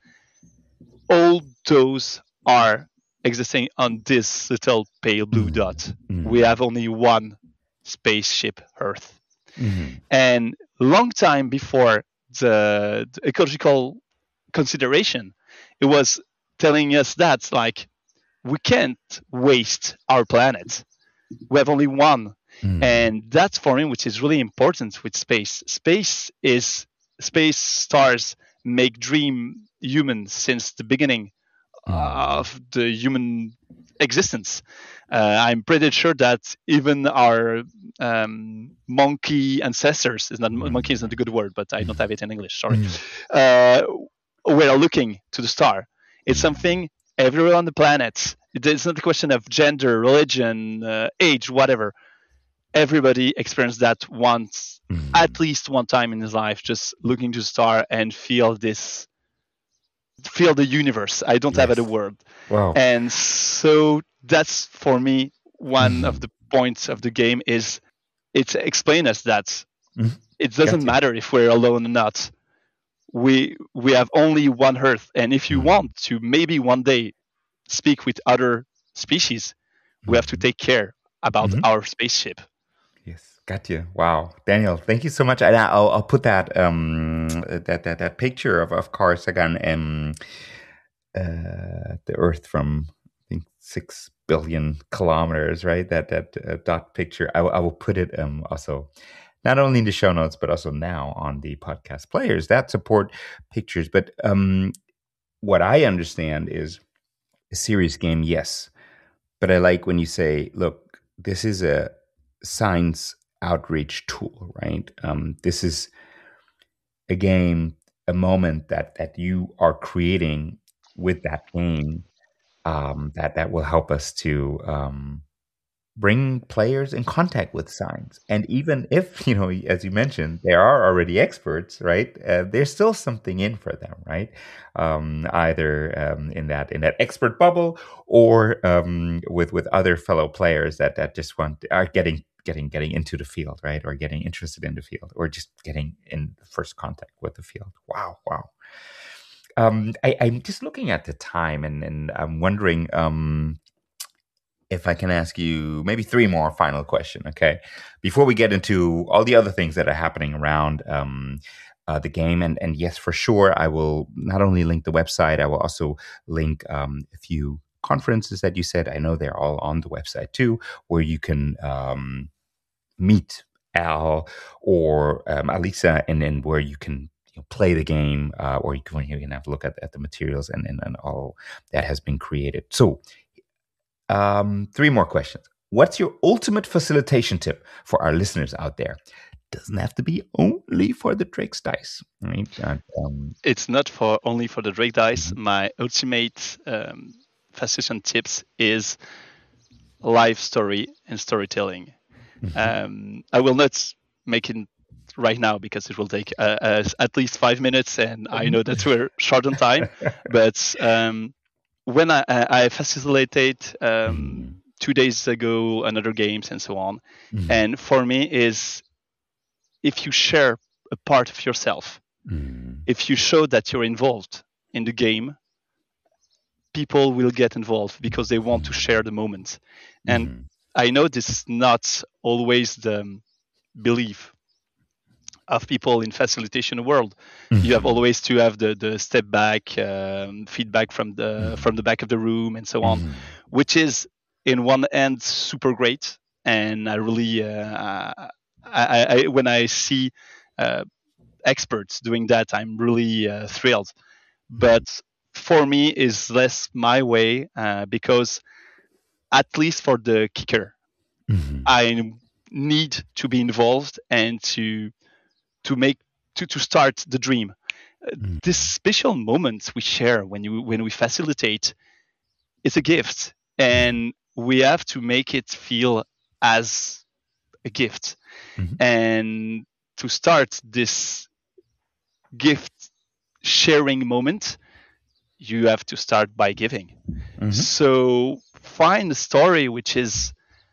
B: all those are existing on this little pale blue mm-hmm. dot. Mm-hmm. We have only one spaceship Earth. Mm-hmm. And long time before the, the ecological consideration, it was telling us that like we can't waste our planet. We have only one. Mm. And that's for me, which is really important with space. Space is space stars make dream human since the beginning mm. of the human existence. Uh, I'm pretty sure that even our um, monkey ancestors is not mm. monkey is not a good word, but I don't have it in English. Sorry. Mm. Uh, we are looking to the star. It's something everywhere on the planet. It's not a question of gender, religion, uh, age, whatever. Everybody experienced that once, mm. at least one time in his life, just looking to the star and feel this, feel the universe. I don't yes. have other word.
C: Wow.
B: And so that's for me one mm. of the points of the game is it's explain us that mm. it doesn't gotcha. matter if we're alone or not. We we have only one Earth, and if you mm. want to maybe one day speak with other species, mm. we have to take care about mm-hmm. our spaceship.
C: Yes, got you. Wow, Daniel, thank you so much. I, I'll I'll put that um that that, that picture of of Carl Sagan and uh, the Earth from I think six billion kilometers, right? That that uh, dot picture. I, I will put it um also. Not only in the show notes, but also now on the podcast players that support pictures. But um, what I understand is a serious game, yes. But I like when you say, look, this is a science outreach tool, right? Um, this is a game, a moment that that you are creating with that game um, that, that will help us to... Um, bring players in contact with science. And even if, you know, as you mentioned, they are already experts, right? Uh, there's still something in for them, right? Um, either um, in that in that expert bubble or um, with with other fellow players that that just want are getting getting getting into the field, right? Or getting interested in the field, or just getting in first contact with the field. Wow, wow. Um, I, I'm just looking at the time, and and I'm wondering. Um, If I can ask you maybe three more final question, okay? Before we get into all the other things that are happening around um, uh, the game, and and yes, for sure, I will not only link the website, I will also link um, a few conferences that you said. I know they're all on the website too, where you can um, meet Al or um, Alisa, and then where you can you know, play the game, uh, or you can, you can have a look at, at the materials and, and and all that has been created. So. Um, three more questions. What's your ultimate facilitation tip for our listeners out there? Doesn't have to be only for the Drake's Dice. Right? Uh, um,
B: it's not for only for the Drake Dice. Mm-hmm. My ultimate um, facilitation tips is life story and storytelling. Mm-hmm. Um, I will not make it right now because it will take uh, uh, at least five minutes, and I know that we're short on time. But um, when I, I facilitated um, mm. two days ago another games and so on, mm. and for me is if you share a part of yourself,
C: Mm.
B: if you show that you're involved in the game, people will get involved because they want to share the moment. And
C: Mhm.
B: I know this is not always the um, belief of people in facilitation world. You have
C: Mhm.
B: always to have the the step back um, feedback from the
C: Mhm.
B: from the back of the room and so on,
C: Mhm.
B: which is in one end super great. And I really uh, I, I, when I see uh, experts doing that, I'm really uh, thrilled. But for me, is less my way uh, because at least for the kicker,
C: Mhm.
B: I need to be involved and to to make to, to start the dream. Uh,
C: Mhm.
B: This special moment we share when you when we facilitate, it's a gift, and we have to make it feel as a gift.
C: Mhm.
B: And to start this gift sharing moment, you have to start by giving.
C: Mhm.
B: So find a story which is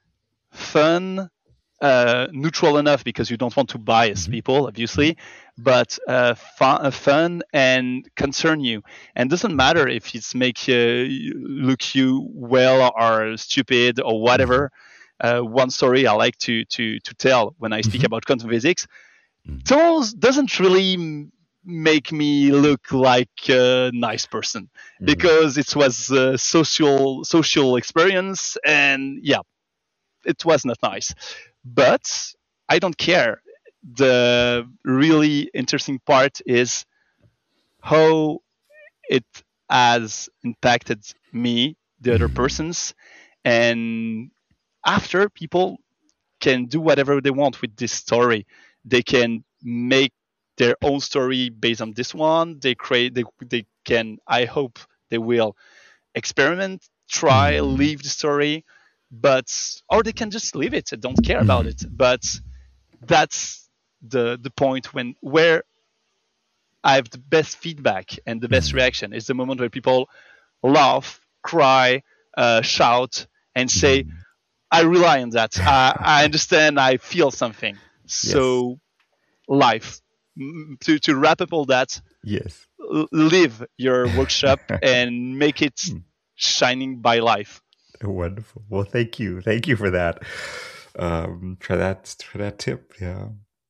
B: fun, uh, neutral enough because you don't want to bias
C: Mhm.
B: people, obviously, but uh, fun, uh, fun and concern you. And doesn't matter if it's make uh, look you well or stupid or whatever. Uh, one story I like to to to tell when I speak
C: Mhm.
B: about quantum physics,
C: Mhm.
B: those doesn't really m- make me look like a nice person
C: Mhm.
B: because it was a social social experience, and yeah, it was not nice. But I don't care. The really interesting part is how it has impacted me, the other
C: Mhm.
B: persons, and after people can do whatever they want with this story. They can make their own story based on this one. They create. They they can. I hope they will experiment, try,
C: Mhm.
B: leave the story, but or they can just leave it. I don't care about it.
C: Mhm.
B: But that's the the point when where I have the best feedback and the best
C: Mhm.
B: reaction is the moment where people laugh, cry, uh, shout, and say,
C: Mhm.
B: I rely on that. I, I understand. I feel something.
C: Yes.
B: So life. Mm, To to wrap up all that,
C: Yes.
B: l- live your workshop and make it
C: Hmm.
B: shining by life.
C: Wonderful. Well, thank you. Thank you for that. Um, for that for that tip. Yeah.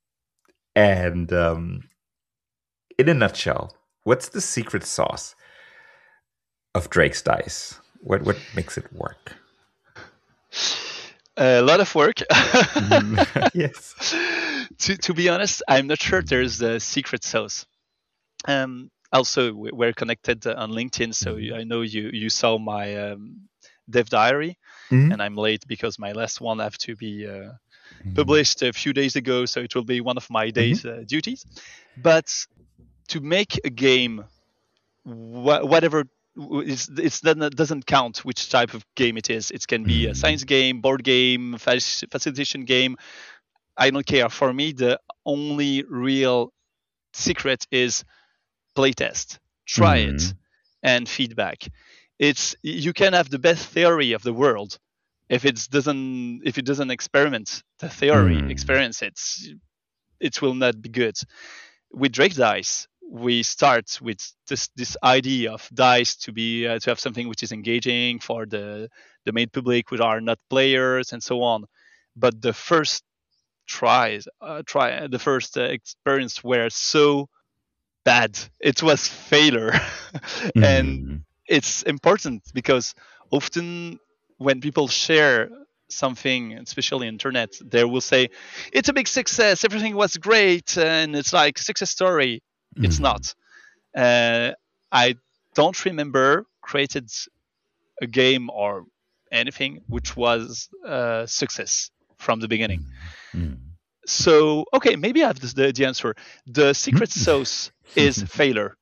C: And um, in a nutshell, what's the secret sauce of Drake's Dice? What what makes it work?
B: A lot of work.
C: Mhm. Yes.
B: to to be honest, I'm not sure there's a secret sauce. Um, also, we- we're connected uh, on LinkedIn, so
C: Mhm.
B: I know you you saw my um, dev diary,
C: Mhm.
B: and I'm late because my last one have to be uh,
C: Mhm.
B: published a few days ago, so it will be one of my
C: Mhm.
B: days uh, duties. But to make a game, wha- whatever w- it's it's that doesn't count which type of game it is. It can be a
C: Mhm.
B: science game, board game, fac- facilitation game. I don't care. For me, the only real secret is playtest. Try it
C: Mhm.
B: and feedback. It's you can have the best theory of the world. If it doesn't if it doesn't experiment the theory,
C: Mhm.
B: experience it, it will not be good. With Drake Dice, we start with this this idea of dice to be uh, to have something which is engaging for the the main public, which are not players and so on. But the first tries, uh, try the first uh, experience were so bad. It was failure, and
C: Mhm.
B: it's important because often when people share something, especially internet, they will say it's a big success, everything was great, and it's like success story. It's
C: Mhm.
B: not. Uh, I don't remember created a game or anything which was a success from the beginning.
C: Mhm.
B: So okay, maybe I have this, the, the answer. The secret sauce is failure.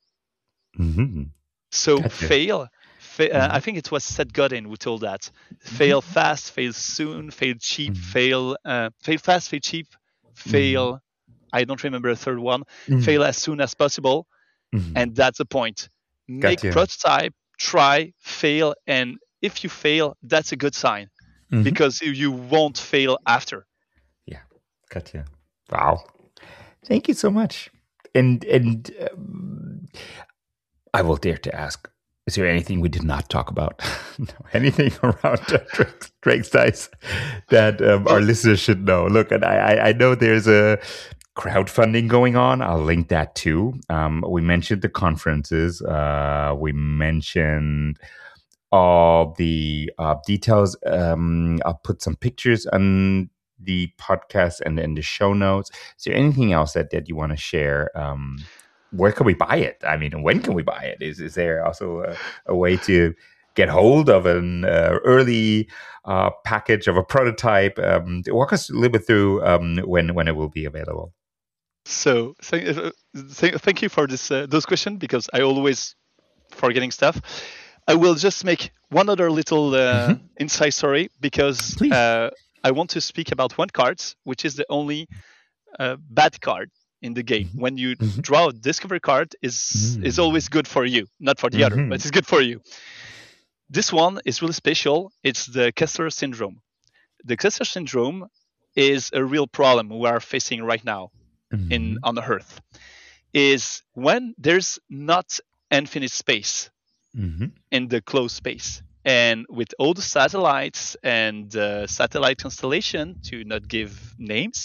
C: Mhm.
B: So
C: Gotcha.
B: fail. Fa- uh, I
C: Mhm.
B: think it was Seth Godin who told that.
C: Mhm.
B: Fail fast, fail soon, fail cheap,
C: Mhm.
B: fail uh, fail fast, fail cheap,
C: Mhm.
B: fail. I don't remember a third one.
C: Mhm.
B: Fail as soon as possible,
C: Mhm.
B: and that's the point. Make
C: Gotcha.
B: prototype, try, fail, and if you fail, that's a good sign
C: Mhm.
B: because you you won't fail after.
C: Yeah. Gotcha. Wow. Thank you so much. And and um, I will dare to ask: is there anything we did not talk about? No, anything around uh, Drake's, Drake's Dice that um, our listeners should know? Look, and I, I know there's a crowdfunding going on. I'll link that too. Um, we mentioned the conferences. Uh, we mentioned all the uh, details. Um, I'll put some pictures on the podcast and in the show notes. Is there anything else that, that you want to share? Um, where can we buy it? I mean, when can we buy it? Is is there also a, a way to get hold of an uh, early uh, package of a prototype? Um, walk us a little bit through um, when when it will be available.
B: So thank, uh, th- thank you for this uh, those questions, because I always forgetting stuff. I will just make one other little uh, mm-hmm. inside story, because uh, I want to speak about one card, which is the only uh, bad card in the game. Mm-hmm. When you mm-hmm. draw a discovery card, is mm-hmm. is always good for you, not for the mm-hmm. other, but it's good for you. This one is really special. It's the Kessler syndrome. The Kessler syndrome is a real problem we are facing right now mm-hmm. in on the Earth. Is when there's not infinite space mm-hmm. in the closed space. And with all the satellites and uh, satellite constellation, to not give names,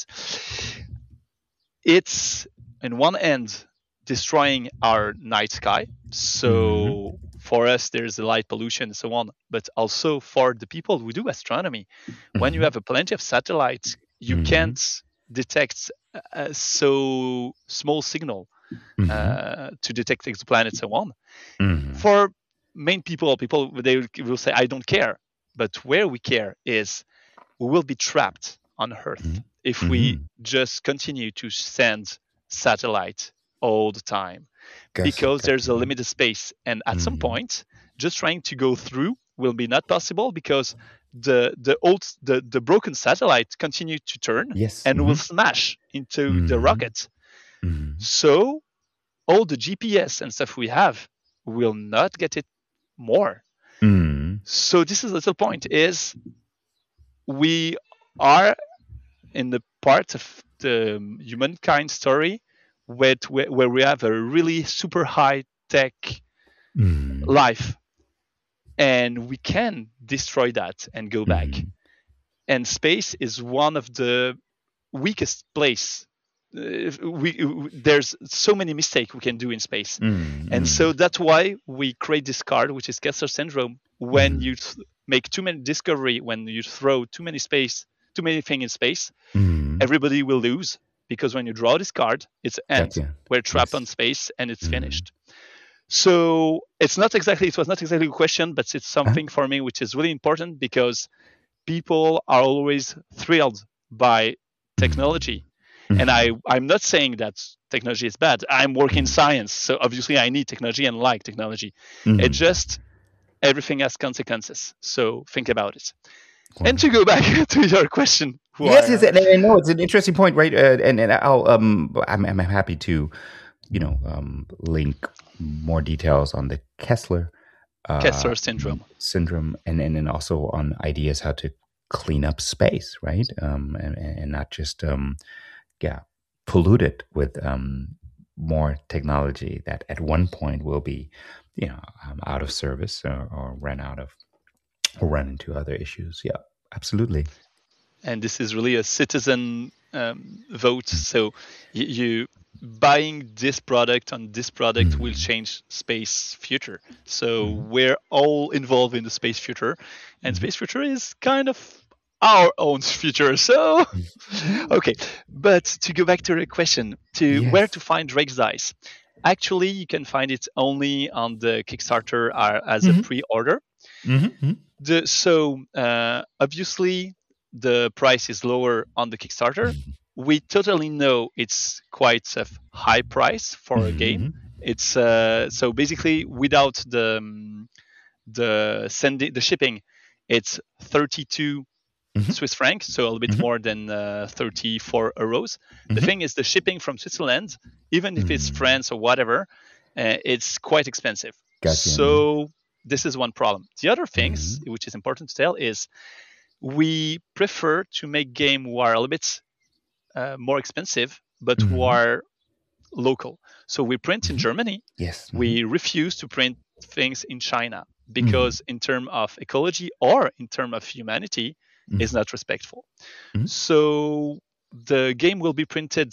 B: it's in one end destroying our night sky. So mm-hmm. for us, there's the light pollution and so on. But also for the people who do astronomy, mm-hmm. when you have a plenty of satellites, you mm-hmm. can't detect a so small signal mm-hmm. uh, to detect exoplanets and so on. Mm-hmm. For main people, people they will say, I don't care. But where we care is we will be trapped on Earth mm-hmm. if mm-hmm. we just continue to send satellites all the time. Guess because okay. there's a limited space. And at mm-hmm. some point, just trying to go through will be not possible, because the the old the, the broken satellite continue to turn
C: yes.
B: and
C: mm-hmm.
B: will smash into
C: mm-hmm.
B: the rocket. Mm-hmm. So all the G P S and stuff we have will not get it more. Mm. So this is a little point is we are in the part of the humankind story with, where, where we have a really super high tech mm. life, and we can destroy that and go back. Mm. And space is one of the weakest place. Uh, we, we there's so many mistakes we can do in space, mm, and mm. so that's why we create this card, which is Kessler syndrome. When mm. you th- make too many discovery, when you throw too many space, too many things in space, mm. everybody will lose, because when you draw this card, it's end. Gotcha. We're trapped yes. on space and it's mm. finished. So it's not exactly it was not exactly a question, but it's something huh? for me which is really important, because people are always thrilled by technology. Mm-hmm. And I, I'm not saying that technology is bad. I'm working in science, so obviously I need technology and like technology. Mm-hmm. It just, everything has consequences. So think about it. Wow. And to go back to your question.
C: Yes, yes, and I know it's an interesting point, right? Uh, and and I'll, um, I'm, I'm happy to, you know, um, link more details on the Kessler uh,
B: Kessler syndrome,
C: syndrome, and and then also on ideas how to clean up space, right? Um, and and not just um. yeah, polluted with um, more technology that at one point will be, you know, um, out of service or, or run out of, or run into other issues. Yeah, absolutely.
B: And this is really a citizen um, vote. So you, you buying this product on this product mm-hmm. will change space future. So mm-hmm. we're all involved in the space future, and mm-hmm. space future is kind of our own future. So, okay. But to go back to the question, to yes. where to find Drake's Dice. Actually, you can find it only on the Kickstarter uh, as mm-hmm. a pre-order. Mm-hmm. The, so, uh, obviously, the price is lower on the Kickstarter. Mm-hmm. We totally know it's quite a high price for mm-hmm. a game. It's uh, so basically without the um, the sending the shipping, it's thirty-two Mm-hmm. Swiss franc, so a little bit mm-hmm. more than uh, thirty-four euros. Mm-hmm. The thing is, the shipping from Switzerland, even if mm-hmm. it's France or whatever, uh, it's quite expensive. Gotcha. So this is one problem. The other things, mm-hmm. which is important to tell, is we prefer to make games who are a little bit uh, more expensive, but
C: Mhm.
B: who are local. So we print in Germany.
C: Yes. Mhm.
B: We refuse to print things in China because, in terms of ecology or in terms of humanity,
C: Mhm.
B: is not respectful.
C: Mhm.
B: So the game will be printed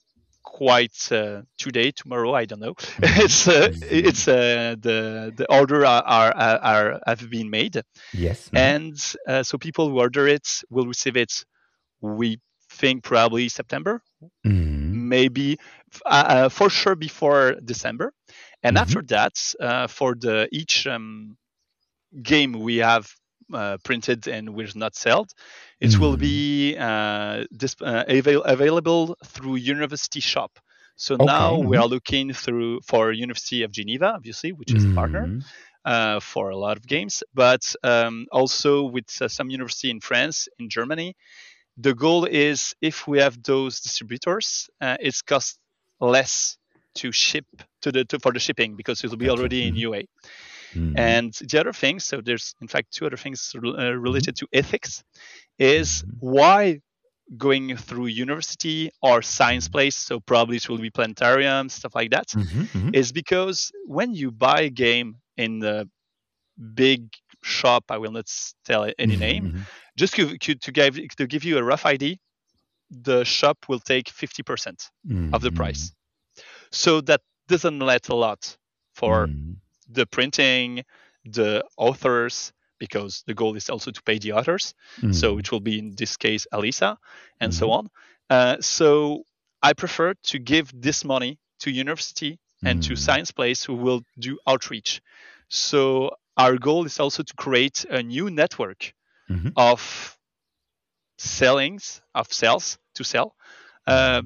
B: quite uh, today, tomorrow, I don't know. it's uh, it's uh, the the order are, are are have been made,
C: Yes. Mhm.
B: and uh, so people who order it will receive it. We think probably September,
C: Mhm.
B: maybe uh, uh, for sure before December, and
C: Mhm.
B: after that, uh, for the each um, game we have uh, printed and will not sold, it will
C: Mhm.
B: be uh, dis- uh, avail- available through University Shop. So
C: Okay.
B: now we
C: Mhm.
B: are looking through for University of Geneva, obviously, which is a partner
C: Mhm.
B: uh, for a lot of games, but um, also with uh, some university in France, in Germany. The goal is if we have those distributors, uh, it's cost less to ship to the to, for the shipping because it will be
C: Gotcha.
B: already in
C: Mhm.
B: U A.
C: Mhm.
B: And the other thing, so there's in fact two other things uh, related to ethics, is
C: Mhm.
B: why going through university or science place, so probably it will be planetarium, stuff like that,
C: Mhm. Mhm.
B: is because when you buy a game in the big shop, I will not s- tell it any name,
C: Mhm.
B: just to, to, to give to give you a rough idea, the shop will take fifty percent of the
C: Mhm.
B: price. So that doesn't let a lot for
C: Mhm.
B: the printing, the authors, because the goal is also to pay the authors. So
C: Mhm.
B: it will be in this case Alisa, and so
C: Mhm.
B: on. Uh, so I prefer to give this money to university and to
C: Mhm.
B: science place who will do outreach. So our goal is also to create a new network
C: Mhm.
B: of sellings of sales to sell, uh,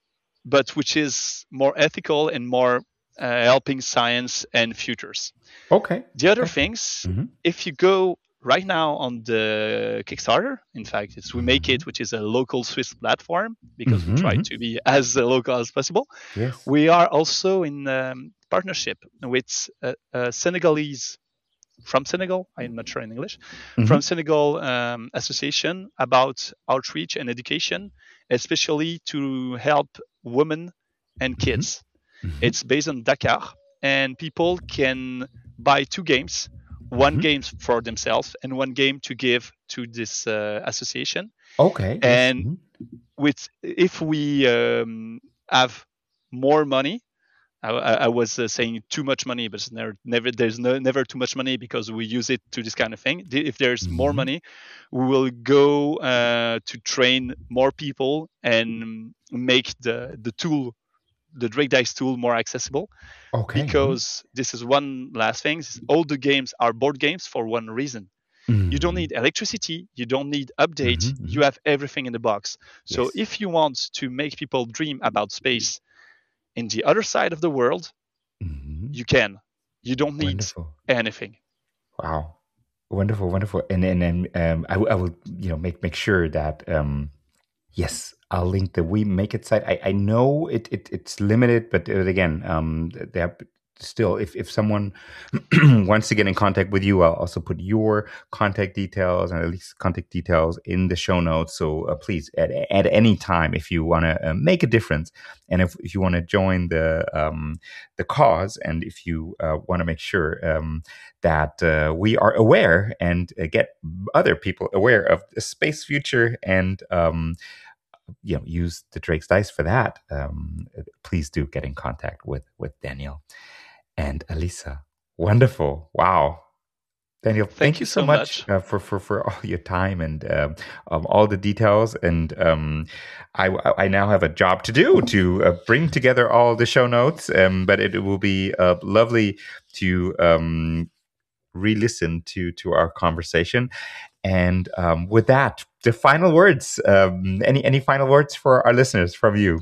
B: but which is more ethical and more uh, helping science and futures.
C: Okay.
B: The other
C: Gotcha.
B: things,
C: Mhm.
B: if you go right now on the Kickstarter, in fact, it's We Make
C: Mhm.
B: It, which is a local Swiss platform because we
C: Mhm.
B: try
C: Mhm.
B: to be as uh, local as possible.
C: Yes.
B: We are also in um, partnership with a, a Senegalese from Senegal, I'm not sure in English,
C: Mhm.
B: from Senegal um, Association about outreach and education, especially to help women and
C: Mhm.
B: kids.
C: Mhm.
B: It's based on Dakar, and people can buy two games, one
C: Mhm.
B: game for themselves and one game to give to this uh, association.
C: Okay. Yes.
B: And
C: Mhm.
B: with if we um, have more money, I, I was uh, saying too much money, but it's never, never there's no, never too much money because we use it to this kind of thing. If there's more
C: Mhm.
B: money, we will go uh, to train more people and make the the tool, the Drake Dice tool, more accessible.
C: Okay. Mhm.
B: Because this is one last thing: all the games are board games for one reason. You don't
C: Mhm.
B: need electricity, you don't need update,
C: Mhm.
B: you
C: Mhm.
B: have everything in the box. So
C: Yes.
B: if you want to make people dream about space in the other side of the world,
C: Mhm.
B: you can. You don't need
C: Wonderful.
B: anything.
C: Wow. Wonderful. Wonderful. And and then um, I, w- I will you know make make sure that um, yes, I'll link the We Make It site. I, I know it, it it's limited, but uh, again, um, they have still. If if someone wants to get in contact with you, I'll also put your contact details and at least contact details in the show notes. So uh, please, at at any time, if you want to uh, make a difference, and if, if you want to join the um, the cause, and if you uh, want to make sure um, that uh, we are aware and uh, get other people aware of the space future and um, you know use the Drake's Dice for that, um, please do get in contact with with Daniel and Alisa. Wonderful. Wow. Daniel, thank
B: Thank
C: you
B: you
C: so
B: so
C: much
B: much.
C: uh, for, for, for all your time and um, um, all the details. And um, I, I now have a job to do to uh, bring together all the show notes. Um, but it, it will be uh, lovely to um, re-listen to to our conversation. And um, with that, the final words. Um, any any final words for our listeners from you?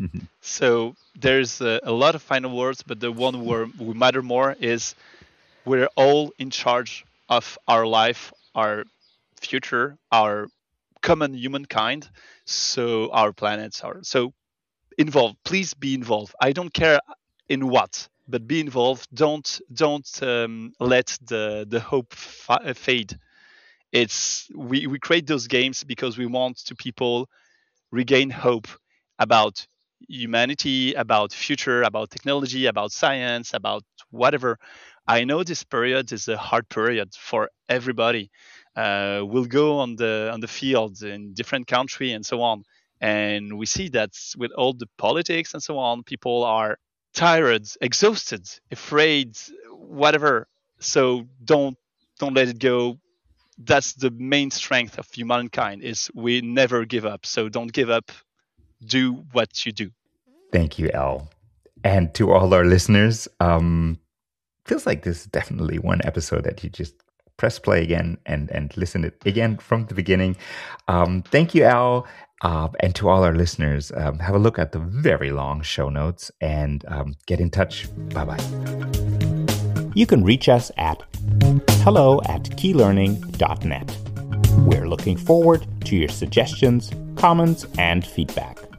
B: So there's a, a lot of final words, but the one where we matter more is we're all in charge of our life, our future, our common humankind. So our planets are so involved. Please be involved. I don't care in what, but be involved. Don't don't um, let the the hope fa- fade. It's we we create those games because we want to people regain hope about humanity, about future, about technology, about science, about whatever. I know this period is a hard period for everybody. Uh, we'll go on the on the field in different country and so on, and we see that with all the politics and so on, people are tired, exhausted, afraid, whatever. So don't don't let it go. That's the main strength of humankind, is we never give up. So don't give up. Do what you do.
C: Thank you, El. And to all our listeners, um, feels like this is definitely one episode that you just press play again and, and listen it again from the beginning. Um, thank you, Al. Uh, and to all our listeners, um, have a look at the very long show notes and um, get in touch. Bye-bye.
A: You can reach us at hello at keylearning dot net. We're looking forward to your suggestions, comments, and feedback.